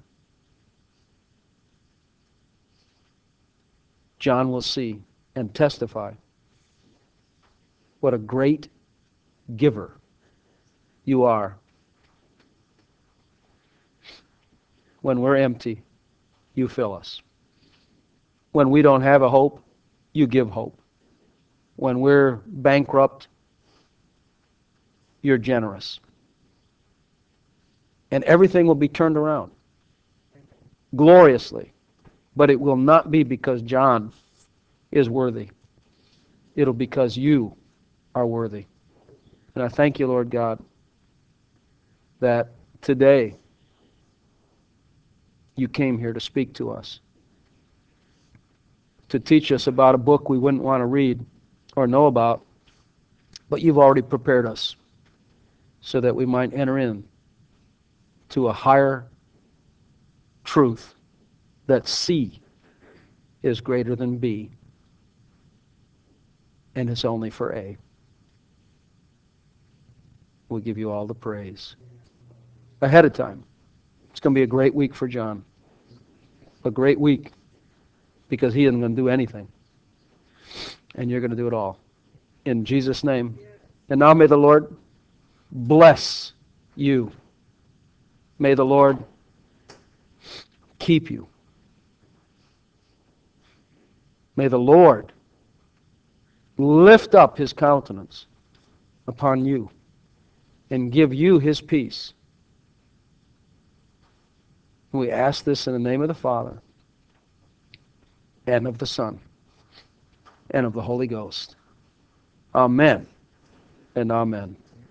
John will see and testify what a great giver you are. When we're empty, you fill us. When we don't have a hope, you give hope. When we're bankrupt, you're generous. And everything will be turned around gloriously. But it will not be because John is worthy. It'll be because you are worthy. And I thank you, Lord God, that today you came here to speak to us, to teach us about a book we wouldn't want to read or know about, but you've already prepared us so that we might enter in to a higher truth that C is greater than B, and it's only for A. We'll give you all the praise ahead of time. It's going to be a great week for John. A great week because he isn't going to do anything. And you're going to do it all. In Jesus' name. And now may the Lord bless you. May the Lord keep you. May the Lord lift up his countenance upon you and give you his peace. We ask this in the name of the Father and of the Son and of the Holy Ghost. Amen and amen.